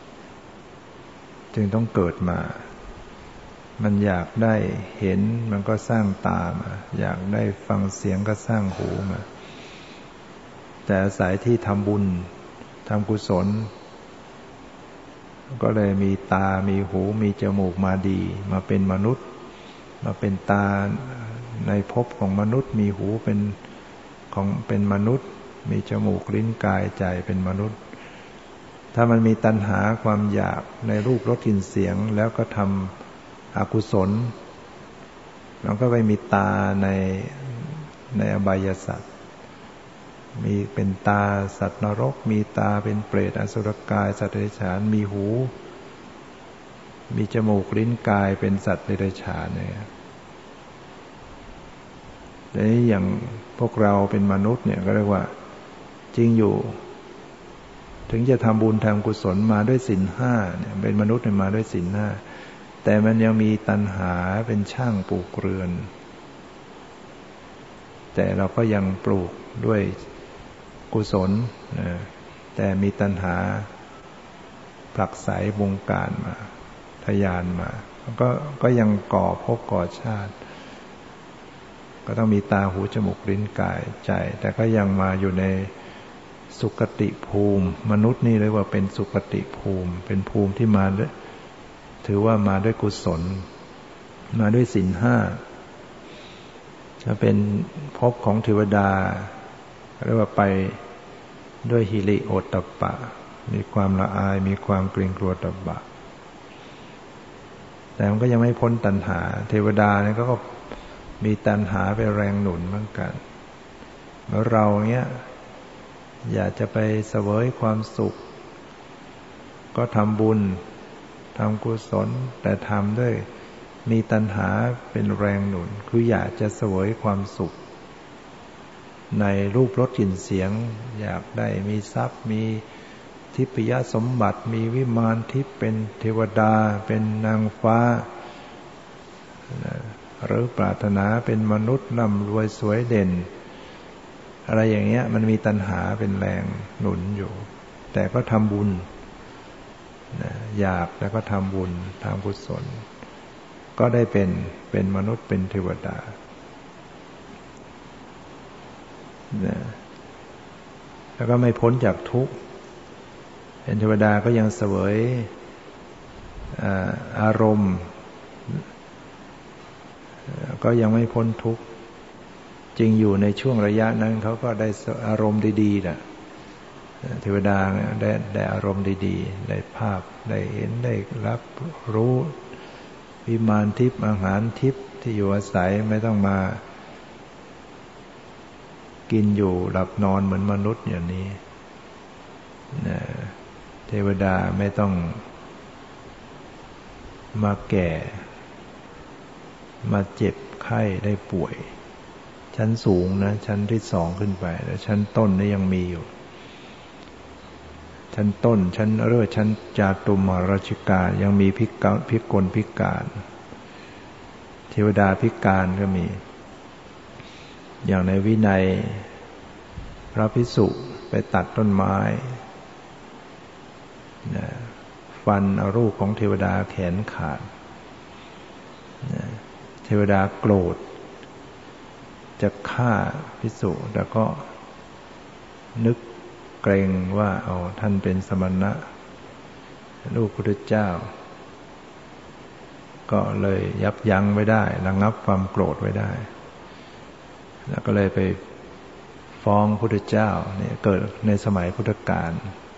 จึงต้องเกิดมามันอยากได้เห็นมันก็สร้างตามาอยากได้ฟังเสียงก็สร้างหูมาแต่อาศัยที่ทำบุญทำกุศลก็เลยมีตามีหูมีจมูกมาดีมาเป็นมนุษย์มาเป็นตาในภพของมนุษย์มีหูเป็นมนุษย์มีจมูกลิ้นกายใจเป็นมนุษย์ถ้ามันมีตัณหาความอยากในรูปรสกลิ่นเสียงแล้วก็ทำอกุศลมันก็ไปมีตาในอบายสัตว์มีเป็นตาสัตว์นรกมีตาเป็นเปรตอสุรกายสัตว์เดรัจฉานมีหูมีจมูกลิ้นกายเป็นสัตว์เดรัจฉานเนี่ยแต่นี้อย่างพวกเราเป็นมนุษย์เนี่ยก็เรียกว่าจริงอยู่ถึงจะทำบุญทำกุศลมาด้วยศีลห้าเนี่ยเป็นมนุษย์มาด้วยศีลห้าแต่มันยังมีตัณหาเป็นช่างปลูกเรือนแต่เราก็ยังปลูกด้วยกุศลแต่มีตัณหาผลักไสบงการมาทะยานมาก็ยังก่อภพก่อชาติก็ต้องมีตาหูจมูกลิ้นกายใจแต่ก็ยังมาอยู่ในสุคติภูมิมนุษย์นี่เรียกว่าเป็นสุคติภูมิเป็นภูมิที่มาถือว่ามาด้วยกุศลมาด้วยศีลห้าถ้าเป็นภพของเทวดาเรียกว่าไปด้วยหิริโอตตัปปะมีความละอายมีความเกรงกลัวต่อบาปแต่มันก็ยังไม่พ้นตัณหาเทวดาเนี่ยก็มีตัณหาเป็นแรงหนุนเหมือนกันแล้วเราเนี่ยอยากจะไปเสวยความสุขก็ทำบุญทำกุศลแต่ทำด้วยมีตัณหาเป็นแรงหนุนคืออยากจะเสวยความสุขในรูปรสกลิ่นเสียงอยากได้มีทรัพย์มีทิพยสมบัติมีวิมานทิพย์เป็นเทวดาเป็นนางฟ้าหรือปรารถนาเป็นมนุษย์ร่ำรวยสวยเด่นอะไรอย่างเงี้ยมันมีตัณหาเป็นแรงหนุนอยู่แต่ก็ทำบุญอยากแล้วก็ทำบุญทำกุศลก็ได้เป็นมนุษย์เป็นเทวดาแล้วก็ไม่พ้นจากทุกข์เป็นเทวดาก็ยังเสวยอารมณ์ก็ยังไม่พ้นทุกข์จริงอยู่ในช่วงระยะนั้นเขาก็ได้อารมณ์ดีๆนะเทวดาได้อารมณ์ดีๆได้ภาพได้เห็นได้รับรู้วิมานทิพย์อาหารทิพย์ที่อยู่อาศัยไม่ต้องมากินอยู่หลับนอนเหมือนมนุษย์อย่างนี้เทวดาไม่ต้องมาแก่มาเจ็บไข้ได้ป่วยชั้นสูงนะชั้นที่สองขึ้นไปแต่ชั้นต้นนี่ยังมีอยู่ชั้นต้นชั้นเรื่อชั้นจาตุมราชิกายังมีพิกลพิการเทวดาพิการก็มีอย่างในวินัยพระภิกษุไปตัดต้นไม้ฟันเอารูปของเทวดาแขนขาดเทวดาโกรธจะฆ่าภิกษุแต่ก็นึกเกรงว่าท่านเป็นสมณะลูกพุทธเจ้าก็เลยยับยั้งไว้ได้ระงับความโกรธไว้ได้แล้วก็เลยไปฟ้องพุทธเจ้าเนี่ยเกิดในสมัยพุทธกาล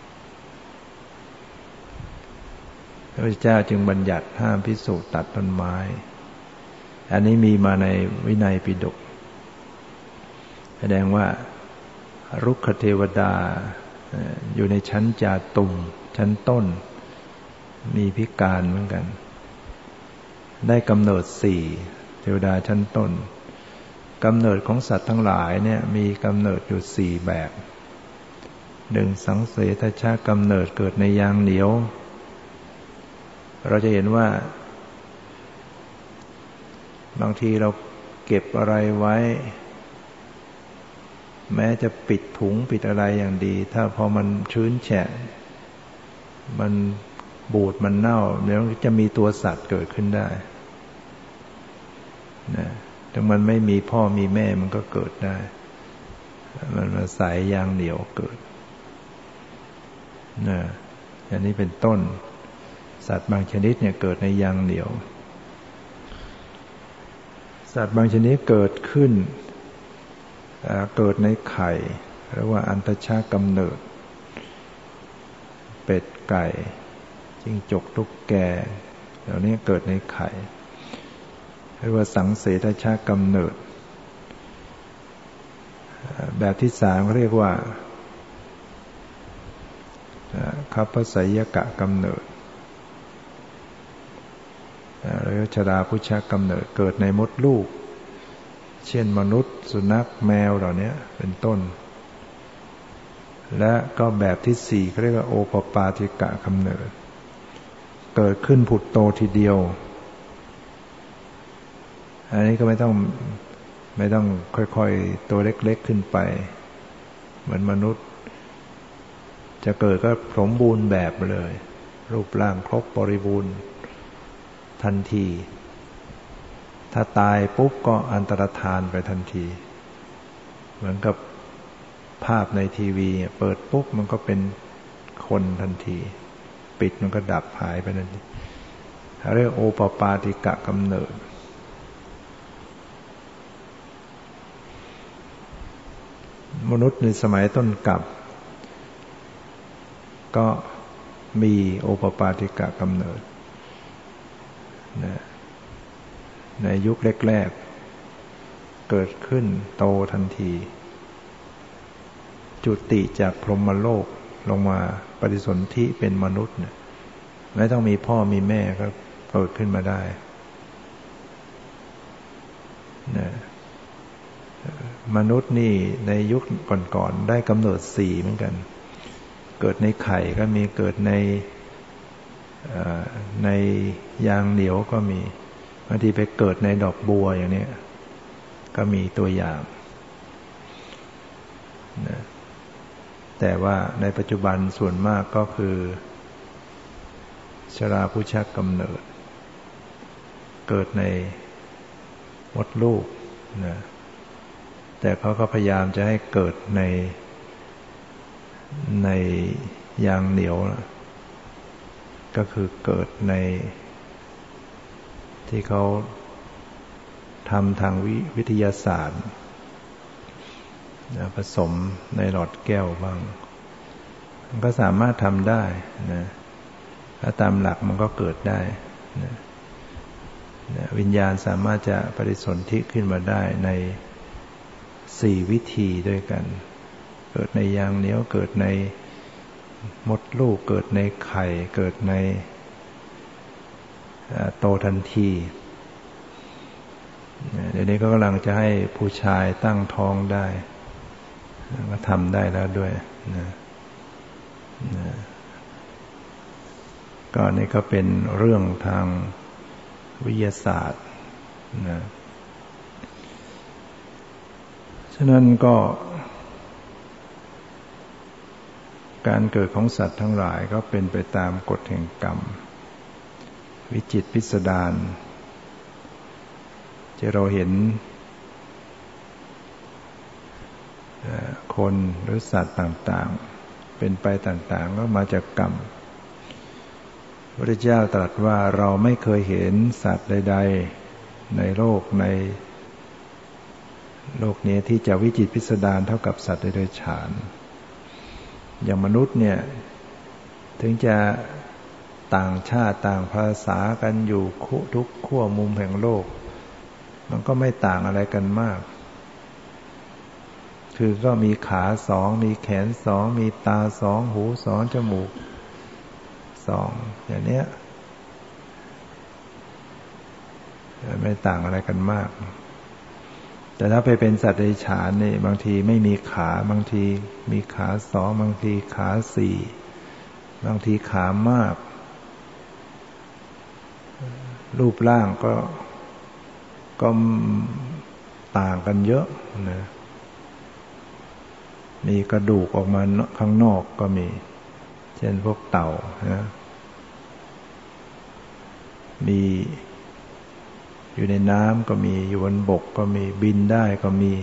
พระพุทธเจ้าจึงบัญญัติห้ามภิกษุตัดต้นไม้อันนี้มีมาในวินัยปิฎกแสดงว่ารุกขเทวดาอยู่ในชั้นจาตุมชั้นต้นมีพิการเหมือนกันได้กำเนิด4เทวดาชั้นต้นกำเนิดของสัตว์ทั้งหลายเนี่ยมีกำเนิดอยู่4แบบ1สังเสทชากำเนิดเกิดในยางเหนียวเราจะเห็นว่าบางทีเราเก็บอะไรไว้แม้จะปิดถุงปิดอะไรอย่างดีถ้าพอมันชื้นแฉะมันบูดมันเน่าเดี๋ยวจะมีตัวสัตว์เกิดขึ้นได้นะถ้ามันไม่มีพ่อมีแม่มันก็เกิดได้มันมาใส่ยางเหนียวเกิดนะอันนี้เป็นต้นสัตว์บางชนิดเนี่ยเกิดในยางเหนียวสัตว์บางชนิดเกิดขึ้นเกิดในไข่เรียกว่าอันตชากำเนิดเป็ดไก่จิ้งจกตุ๊กแกเหล่านี้เกิดในไข่เรียกว่าสังเสทชากำเนิดแบบที่3เรียกว่าคัพพไสยกะกำเนิดหรือชราพุชกำเนิดเกิดในมดลูกเช่นมนุษย์สุนัขแมวเหล่านี้เป็นต้นและก็แบบที่สี่เขาเรียกว่าโอปปาติกะกำเนิดเกิดขึ้นผุดโตทีเดียวอันนี้ก็ไม่ต้องค่อยๆตัวเล็กๆขึ้นไปเหมือนมนุษย์จะเกิดก็สมบูรณ์แบบเลยรูปร่างครบบริบูรณ์ทันทีถ้าตายปุ๊บก็อันตรธานไปทันทีเหมือนกับภาพในทีวีเปิดปุ๊บมันก็เป็นคนทันทีปิดมันก็ดับหายไปทันทีเรียกโอปปาติกะกำเนิดมนุษย์ในสมัยต้นกลับก็มีโอปปาติกะกำเนิดในยุคแรกๆเกิดขึ้นโตทันทีจุติจากพรหมโลกลงมาปฏิสนธิเป็นมนุษย์ไม่ต้องมีพ่อมีแม่ก็เกิดขึ้นมาได้มนุษย์นี่ในยุคก่อนๆได้กำเนิด4เหมือนกันเกิดในไข่ก็มีเกิดในยางเหนียวก็มีบางทีไปเกิดในดอกบัวอย่างนี้ก็มีตัวอย่างแต่ว่าในปัจจุบันส่วนมากก็คือชราพุชกำเนิดเกิดในมดลูกนะแต่เขาก็พยายามจะให้เกิดในยางเหนียวก็คือเกิดในที่เขาทำทางวิทยาศาสตร์ผสมในหลอดแก้วบ้างมันก็สามารถทำได้นะถ้าตามหลักมันก็เกิดได้นะวิญญาณสามารถจะปฏิสนธิขึ้นมาได้ใน4วิธีด้วยกันเกิดในยางเหนียวเกิดในมดลูกเกิดในไข่เกิดในโตทันทีเดี๋ยวนี้ก็กำลังจะให้ผู้ชายตั้งท้องได้ก็ทำได้แล้วด้วยนะก็นี่ก็เป็นเรื่องทางวิทยาศาสตร์นะฉะนั้นก็การเกิดของสัตว์ทั้งหลายก็เป็นไปตามกฎแห่งกรรมวิจิตรพิสดารที่เราเห็นคนหรือสัตว์ต่างๆเป็นไปต่างๆก็มาจากกรรมพระพุทธเจ้าตรัสว่าเราไม่เคยเห็นสัตว์ใดๆในโลกนี้ที่จะวิจิตรพิสดารเท่ากับสัตว์เดรัจฉานอย่างมนุษย์เนี่ยถึงจะต่างชาติต่างภาษากันอยู่ทุกขั้วมุมแห่งโลกมันก็ไม่ต่างอะไรกันมากคือก็มีขา2มีแขน2มีตา2หู2จมูก2อย่างเนี้ยไม่ต่างอะไรกันมากแต่ถ้าไปเป็นสัตว์เดรัจฉานนี่บางทีไม่มีขาบางทีมีขา2บางทีขา4บางทีขามากรูปร่างก็ต่างกันเยอะนะมีกระดูกออกมาข้างนอกก็มีเช่นพวกเต่านะมีอยู่ในน้ำก็มีอยู่บนบกก็มีบินได้ก็มี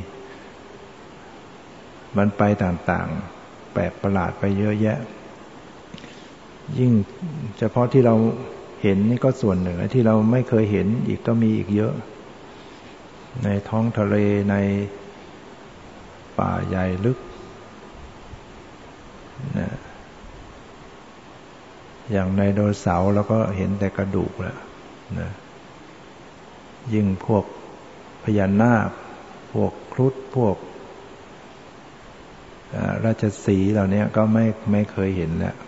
มันไปต่างๆแปลกประหลาดไปเยอะแยะยิ่งเฉพาะที่เราเห็นนี่ก็ส่วนหนึ่งที่เราไม่เคยเห็นอีกก็มีอีกเยอะในท้องทะเลในป่าใหญ่ลึกนะอย่างไดโนเสาร์เราก็เห็นแต่กระดูกแล้วนะยิ่งพวกพญานาคพวกครุฑพวกราชสีห์เหล่านี้ก็ไม่เคยเห็นแล้ว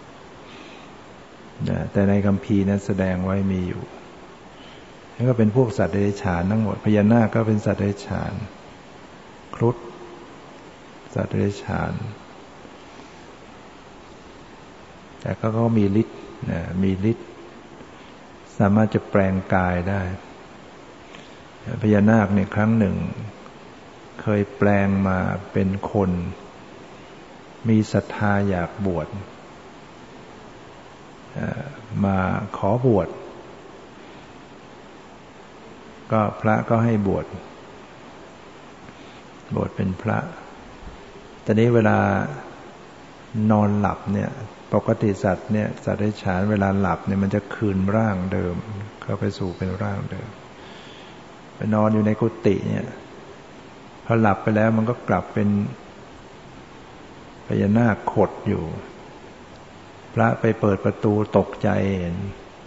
นะแต่ในคัมภีร์นั้นแสดงไว้มีอยู่นั่นก็เป็นพวกสัตว์เดรัจฉานทั้งหมดพญานาคก็เป็นสัตว์เดรัจฉานครุฑสัตว์เดรัจฉานแต่เขาก็มีฤทธิ์มีฤทธิ์สามารถจะแปลงกายได้พญานาคเนี่ยครั้งหนึ่งเคยแปลงมาเป็นคนมีศรัทธาอยากบวชมาขอบวชก็พระก็ให้บวชเป็นพระแต่นี้เวลานอนหลับเนี่ยปกติสัตว์เนี่ยสัตว์เดรัจฉานเวลาหลับเนี่ยมันจะคืนร่างเดิมเข้าไปสู่เป็นร่างเดิมไปนอนอยู่ในกุฏิเนี่ยพอหลับไปแล้วมันก็กลับเป็นพญานาคขดอยู่พระไปเปิดประตูตกใจเห็น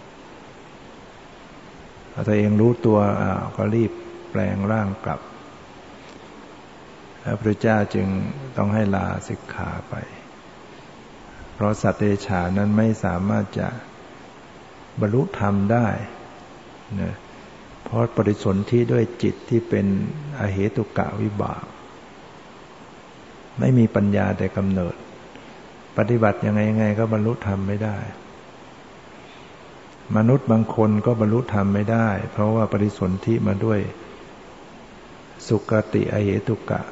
ตัวเองรู้ตัวก็รีบแปลงร่างกลับพระพุทธเจ้าจึงต้องให้ลาสิกขาไปเพราะสัตว์เดรัจฉานนั้นไม่สามารถจะบรรลุธรรมได้นะเพราะปฏิสนธิด้วยจิตที่เป็นอเหตุกะวิบากไม่มีปัญญาแต่กำเนิดปฏิบัติยังไงก็บรรลุธรรมไม่ได้มนุษย์บางคนก็บรรลุธรรมไม่ได้เพราะว่าปฏิสนธิมาด้วยสุคติอเหตุกะ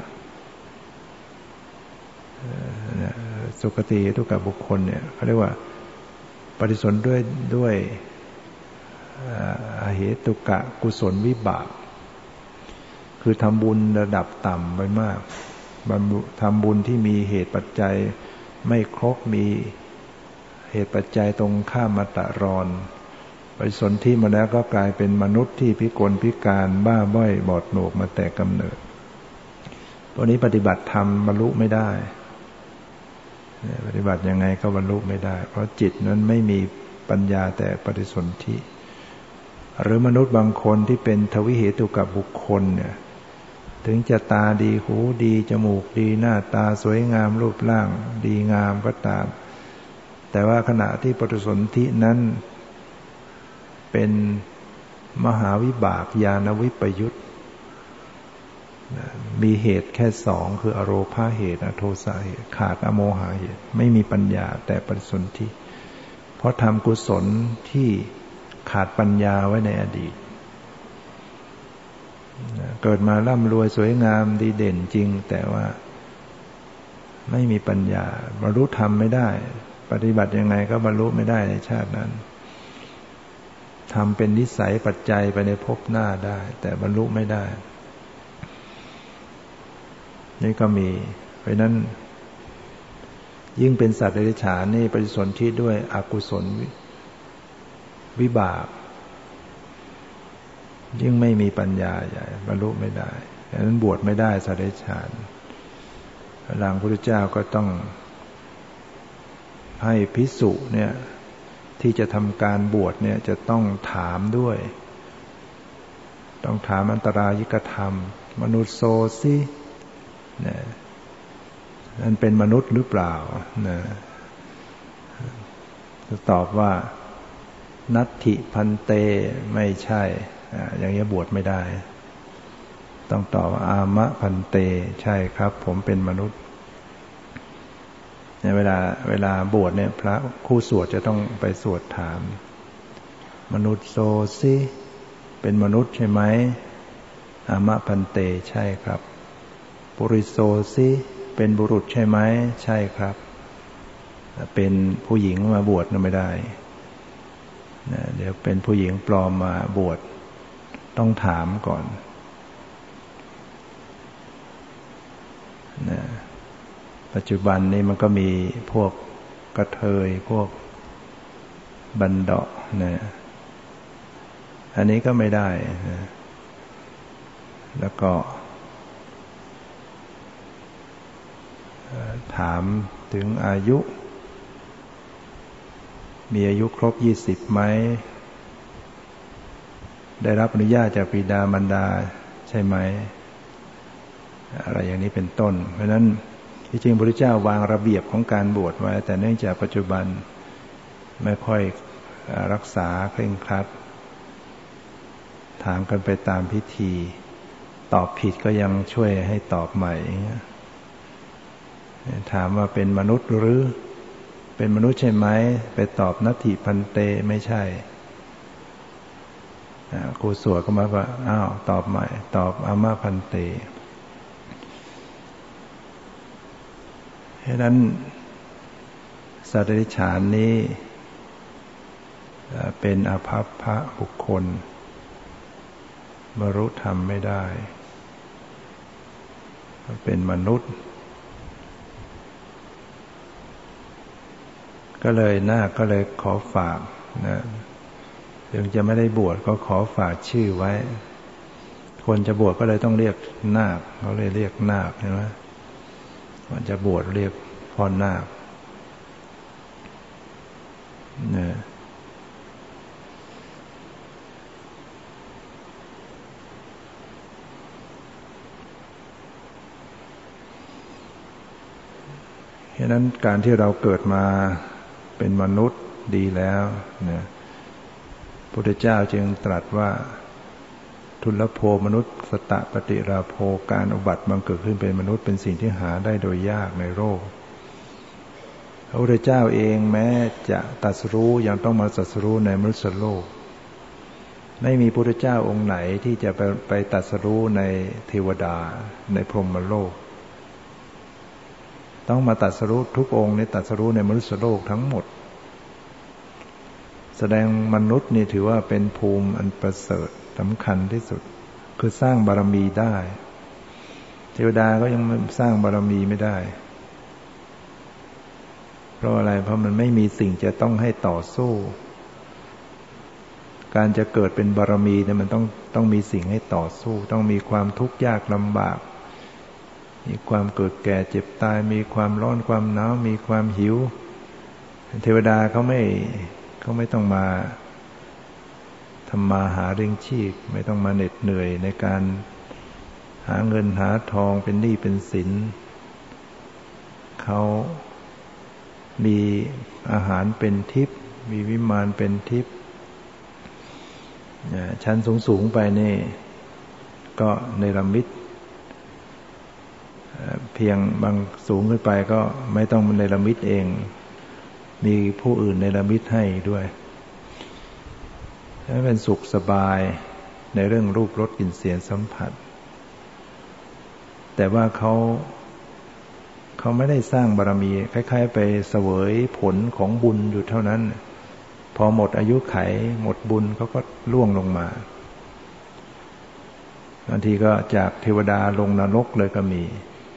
สุคติอเหตุกะบุคคลเนี่ยเขาเรียกว่าปฏิสนธิด้วยอเหตุกะกุศลวิบากคือทำบุญระดับต่ำไปมากทำบุญที่มีเหตุปัจจัยไม่ครบมีเหตุปัจจัยตรงข้ามมาตรอนปฏิสนธิมาแล้วก็กลายเป็นมนุษย์ที่พิกลพิการบ้าบ้อยบอดหนวกมาแต่กำเนิดพวกนี้ปฏิบัติธรรมบรรลุไม่ได้ปฏิบัติยังไงก็บรรลุไม่ได้เพราะจิตนั้นไม่มีปัญญาแต่ปฏิสนธิหรือมนุษย์บางคนที่เป็นทวิเหตุกะบุคคลเนี่ยถึงจะตาดีหูดีจมูกดีหน้าตาสวยงามรูปร่างดีงามก็ตามแต่ว่าขณะที่ปฏิสนธินั้นเป็นมหาวิบากญาณวิปยุตมีเหตุแค่สองคืออโรภาเหตุอโทสะเหตุขาดอโมหะเหตุไม่มีปัญญาแต่ปฏิสนธิเพราะทำกุศลที่ขาดปัญญาไว้ในอดีตเกิดมาร่ำรวยสวยงามดีเด่นจริงแต่ว่าไม่มีปัญญาบรรลุธรรมไม่ได้ปฏิบัติยังไงก็บรรลุไม่ได้ในชาตินั้นทำเป็นนิสัยปัจจัยไปในภพหน้าได้แต่บรรลุไม่ได้นี่ก็มีเพราะนั้นยิ่งเป็นสัตว์เดรัจฉานนี่ปฏิสนธิด้วยอกุศลวิบากยิ่งไม่มีปัญญาใหญ่บรรลุไม่ได้ดังนั้นบวชไม่ได้สัตว์เดรัจฉานหลังพระพุทธเจ้าก็ต้องให้ภิกษุเนี่ยที่จะทำการบวชเนี่ยจะต้องถามด้วยต้องถามอันตรายิกธรรมมนุษย์โซสิเนี่ยนั่นเป็นมนุษย์หรือเปล่านะจะตอบว่านัตถิพันเตไม่ใช่อย่างนี้บวชไม่ได้ต้องตอบว่าอามะพันเตใช่ครับผมเป็นมนุษย์ในเวลาบวชเนี่ยพระคู่สวดจะต้องไปสวดถามมนุษย์โซสิเป็นมนุษย์ใช่ไหมอามะพันเตใช่ครับปุริโซสิเป็นบุรุษใช่ไหมใช่ครับเป็นผู้หญิงมาบวชก็ไม่ได้เดี๋ยวเป็นผู้หญิงปลอมมาบวชต้องถามก่อนปัจจุบันนี้มันก็มีพวกกระเทยพวกบันดาะอันนี้ก็ไม่ได้แล้วก็ถามถึงอายุมีอายุครบ20ไหมได้รับอนุญาตจากบิดามารดาใช่ไหมอะไรอย่างนี้เป็นต้นเพราะฉะนั้นที่จริงพระพุทธเจ้าวางระเบียบของการบวชไว้แต่เนื่องจากปัจจุบันไม่ค่อยรักษาเคร่งครัดถามกันไปตามพิธีตอบผิดก็ยังช่วยให้ตอบใหม่ถามว่าเป็นมนุษย์หรือเป็นมนุษย์ใช่ไหมไปตอบนัตถิพันเตไม่ใช่ครูสวดก็มาว่าอ้าวตอบใหม่ตอบอามาพันเตเพราะนั้นสัตว์เดรัจฉานนี้เป็นอภัพพะบุคคลบรรลุธรรมไม่ได้เป็นมนุษย์ก็เลยขอฝากนะถึงจะไม่ได้บวชก็ขอฝากชื่อไว้คนจะบวชก็เลยต้องเรียกนาคเขาเลยเรียกนาคใช่ไหมคนจะบวชเรียกพ่อนาคเนี่ยฉะนั้นการที่เราเกิดมาเป็นมนุษย์ดีแล้วเนี่ยพระพุทธเจ้าจึงตรัสว่าทุลโภมนุษย์สตปฏิราโภการอุบัติบังเกิดขึ้นเป็นมนุษย์เป็นสิ่งที่หาได้โดยยากในโลกพระพุทธเจ้าเองแม้จะตรัสรู้ยังต้องมาตรัสรู้ในมนุษยโลกไม่มีพระพุทธเจ้าองค์ไหนที่จะไปตรัสรู้ในเทวดาในพรหมโลกต้องมาตรัสรู้ทุกองค์ในตรัสรู้ในมนุษยโลกทั้งหมดแสดงมนุษย์นี่ถือว่าเป็นภูมิอันประเสริฐสำคัญที่สุดคือสร้างบารมีได้เทวดาก็ยังสร้างบารมีไม่ได้เพราะอะไรเพราะมันไม่มีสิ่งจะต้องให้ต่อสู้การจะเกิดเป็นบารมีเนี่ยมันต้องมีสิ่งให้ต่อสู้ต้องมีความทุกข์ยากลำบากมีความเกิดแก่เจ็บตายมีความร้อนความหนาวมีความหิวเทวดาเขาไม่ต้องมาทำมาหาเลี้ยงชีพไม่ต้องมาเหน็ดเหนื่อยในการหาเงินหาทองเป็นหนี้เป็นสินเขามีอาหารเป็นทิพย์มีวิมานเป็นทิพย์ชั้นสูงๆไปนี่ก็เนรมิตเพียงบางสูงขึ้นไปก็ไม่ต้องเนรมิตเองมีผู้อื่นเนรมิตให้ด้วยให้เป็นสุขสบายในเรื่องรูปรสกลิ่นเสียงสัมผัสแต่ว่าเขาไม่ได้สร้างบารมีคล้ายๆไปเสวยผลของบุญอยู่เท่านั้นพอหมดอายุไขหมดบุญเขาก็ล่วงลงมาบางทีก็จากเทวดาลงนรกเลยก็มี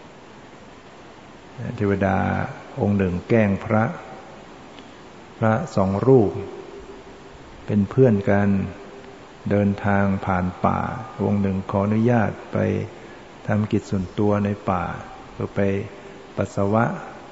เทวดาองค์หนึ่งแกล้งพระสองรูปเป็นเพื่อนกันเดินทางผ่านป่าองค์หนึ่งขออนุญาตไปทำกิจส่วนตัวในป่าเพื่อไปปัสสาวะ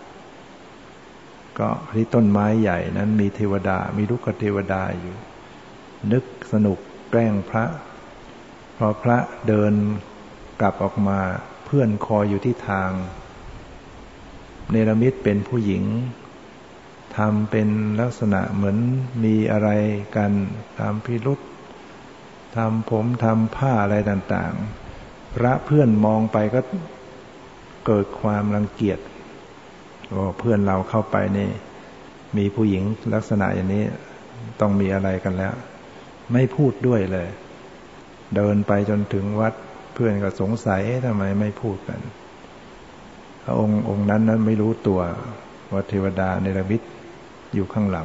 ก็ที่ต้นไม้ใหญ่นั้นมีเทวดามีลูกเทวดาอยู่นึกสนุกแกล้งพระพอพระเดินกลับออกมาเพื่อนคอยอยู่ที่ทางเนรมิตเป็นผู้หญิงทำเป็นลักษณะเหมือนมีอะไรกันทำพิรุธทำผมทำผ้าอะไรต่างๆพระเพื่อนมองไปก็เกิดความรังเกียจว่าเพื่อนเราเข้าไปนี่มีผู้หญิงลักษณะอย่างนี้ต้องมีอะไรกันแล้วไม่พูดด้วยเลยเดินไปจนถึงวัดเพื่อนก็สงสัยทำไมไม่พูดกันองค์นั้นไม่รู้ตัวว่าเทวดาเนรมิตอยู่ข้างหลัง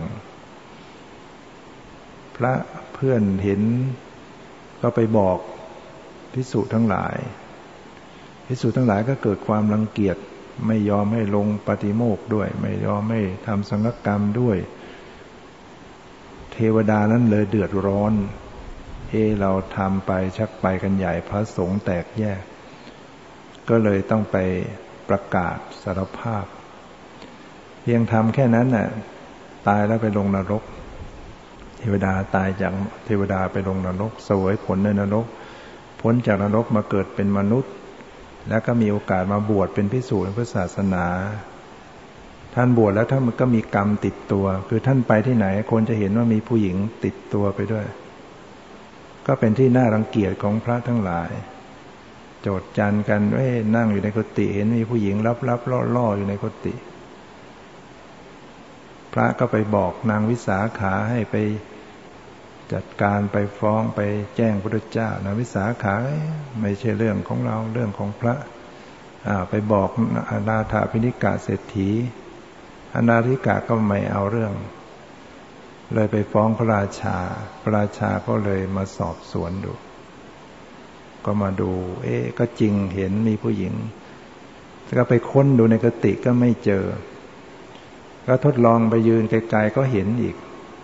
พระเพื่อนเห็นก็ไปบอกภิกษุทั้งหลายก็เกิดความรังเกียจไม่ยอมให้ลงปฏิโมกข์ด้วยไม่ยอมให้ทำสังฆกรรมด้วยเทวดานั้นเลยเดือดร้อนเราทำไปชักไปกันใหญ่พระสงฆ์แตกแยกก็เลยต้องไปประกาศสารภาพเพียงทำแค่นั้นน่ะตายแล้วไปลงนรกเทวดาตายจากเทวดาไปลงนรกเสวยผลในนรกพ้นจากนรกมาเกิดเป็นมนุษย์แล้วก็มีโอกาสมาบวชเป็นภิกษุในพุทธศาสนาท่านบวชแล้วท่านก็มีกรรมติดตัวคือท่านไปที่ไหนคนจะเห็นว่ามีผู้หญิงติดตัวไปด้วยก็เป็นที่น่ารังเกียจของพระทั้งหลายโจษจันกันนั่งอยู่ในกุฏิเห็นมีผู้หญิงลับๆล่อๆอยู่ในกุฏิพระก็ไปบอกนางวิสาขาให้ไปจัดการไปฟ้องไปแจ้งพระพุทธเจ้านางวิสาขาไม่ใช่เรื่องของเราเรื่องของพระไปบอกอนาถปิณกเศรษฐีอนาถปิณกก็ไม่เอาเรื่องเลยไปฟ้องพระราชาพระราชาก็เลยมาสอบสวนดูก็มาดูก็จริงเห็นมีผู้หญิงก็ไปค้นดูในกุฏิก็ไม่เจอก็ทดลองไปยืนไกลๆก็เห็นอีก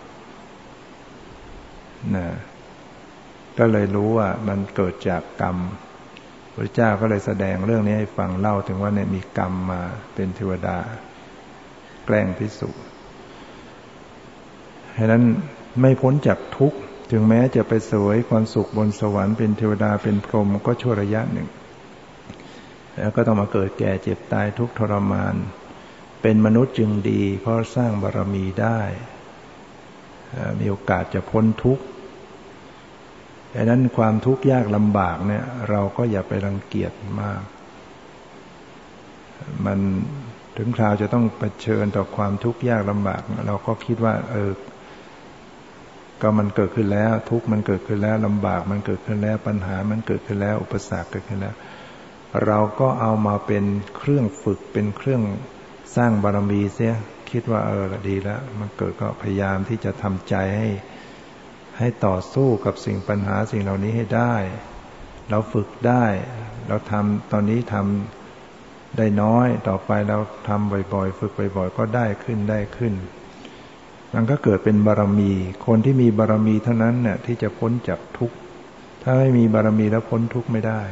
นะก็เลยรู้ว่ามันเกิดจากกรรมพระเจ้าก็เลยแสดงเรื่องนี้ให้ฟังเล่าถึงว่าเนี่ยมีกรรมมาเป็นเทวดาแกล้งภิกษุฉะนั้นไม่พ้นจากทุกข์ถึงแม้จะไปเสวยความสุขบนสวรรค์เป็นเทวดาเป็นพรหมก็ชั่วระยะหนึ่งแล้วก็ต้องมาเกิดแก่เจ็บตายทุกข์ทรมานเป็นมนุษย์จึงดีเพราะสร้างบารมีได้มีโอกาสจะพ้นทุกข์ดังนั้นความทุกข์ยากลำบากเนี่ยเราก็อย่าไปรังเกียจมากมันถึงคราวจะต้องเผชิญต่อความทุกข์ยากลำบากเราก็คิดว่าก็มันเกิดขึ้นแล้วทุกข์มันเกิดขึ้นแล้วลำบากมันเกิดขึ้นแล้วปัญหามันเกิดขึ้นแล้วอุปสรรคเกิดขึ้นแล้วเราก็เอามาเป็นเครื่องฝึกเป็นเครื่องสร้างบารมีเสียคิดว่าดีแล้วมันเกิดก็พยายามที่จะทำใจให้ต่อสู้กับสิ่งปัญหาสิ่งเหล่านี้ให้ได้เราฝึกได้เราทำตอนนี้ทำได้น้อยต่อไปเราทำบ่อยๆฝึกบ่อยๆก็ได้ขึ้นมันก็เกิดเป็นบารมีคนที่มีบารมีเท่านั้นเนี่ยที่จะพ้นจากทุกข์ถ้าไม่มีบารมีแล้วพ้นทุกข์ไม่ได้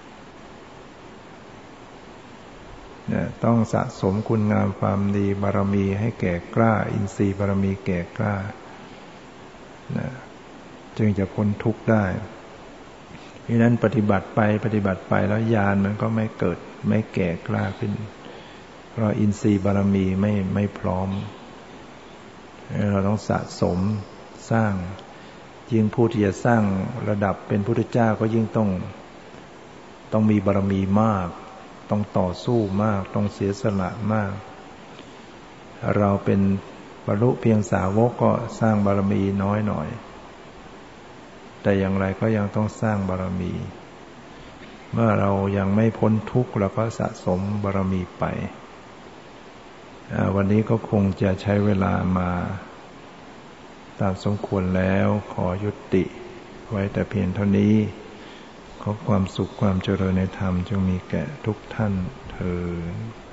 เนี่ยต้องสะสมคุณงามความดีบารมีให้แก่กล้าอินทรีย์บารมีแก่กล้านะจึงจะพ้นทุกข์ได้เพราะนั้นปฏิบัติไปแล้วญาณมันก็ไม่เกิดไม่แก่กล้าขึ้นเพราะอินทรีย์บารมีไม่พร้อมเราต้องสะสมสร้างยิ่งผู้ที่จะสร้างระดับเป็นพุทธเจ้าก็ยิ่งต้องมีบารมีมากต้องต่อสู้มากต้องเสียสละมากเราเป็นบรรลุเพียงสาวกก็สร้างบารมีน้อยหน่อยแต่อย่างไรก็ยังต้องสร้างบารมีเมื่อเรายังไม่พ้นทุกข์เราก็สะสมบารมีไปวันนี้ก็คงจะใช้เวลามาตามสมควรแล้วขอยุติไว้แต่เพียงเท่านี้ขอความสุขความเจริญในธรรมจงมีแก่ทุกท่านเทอญ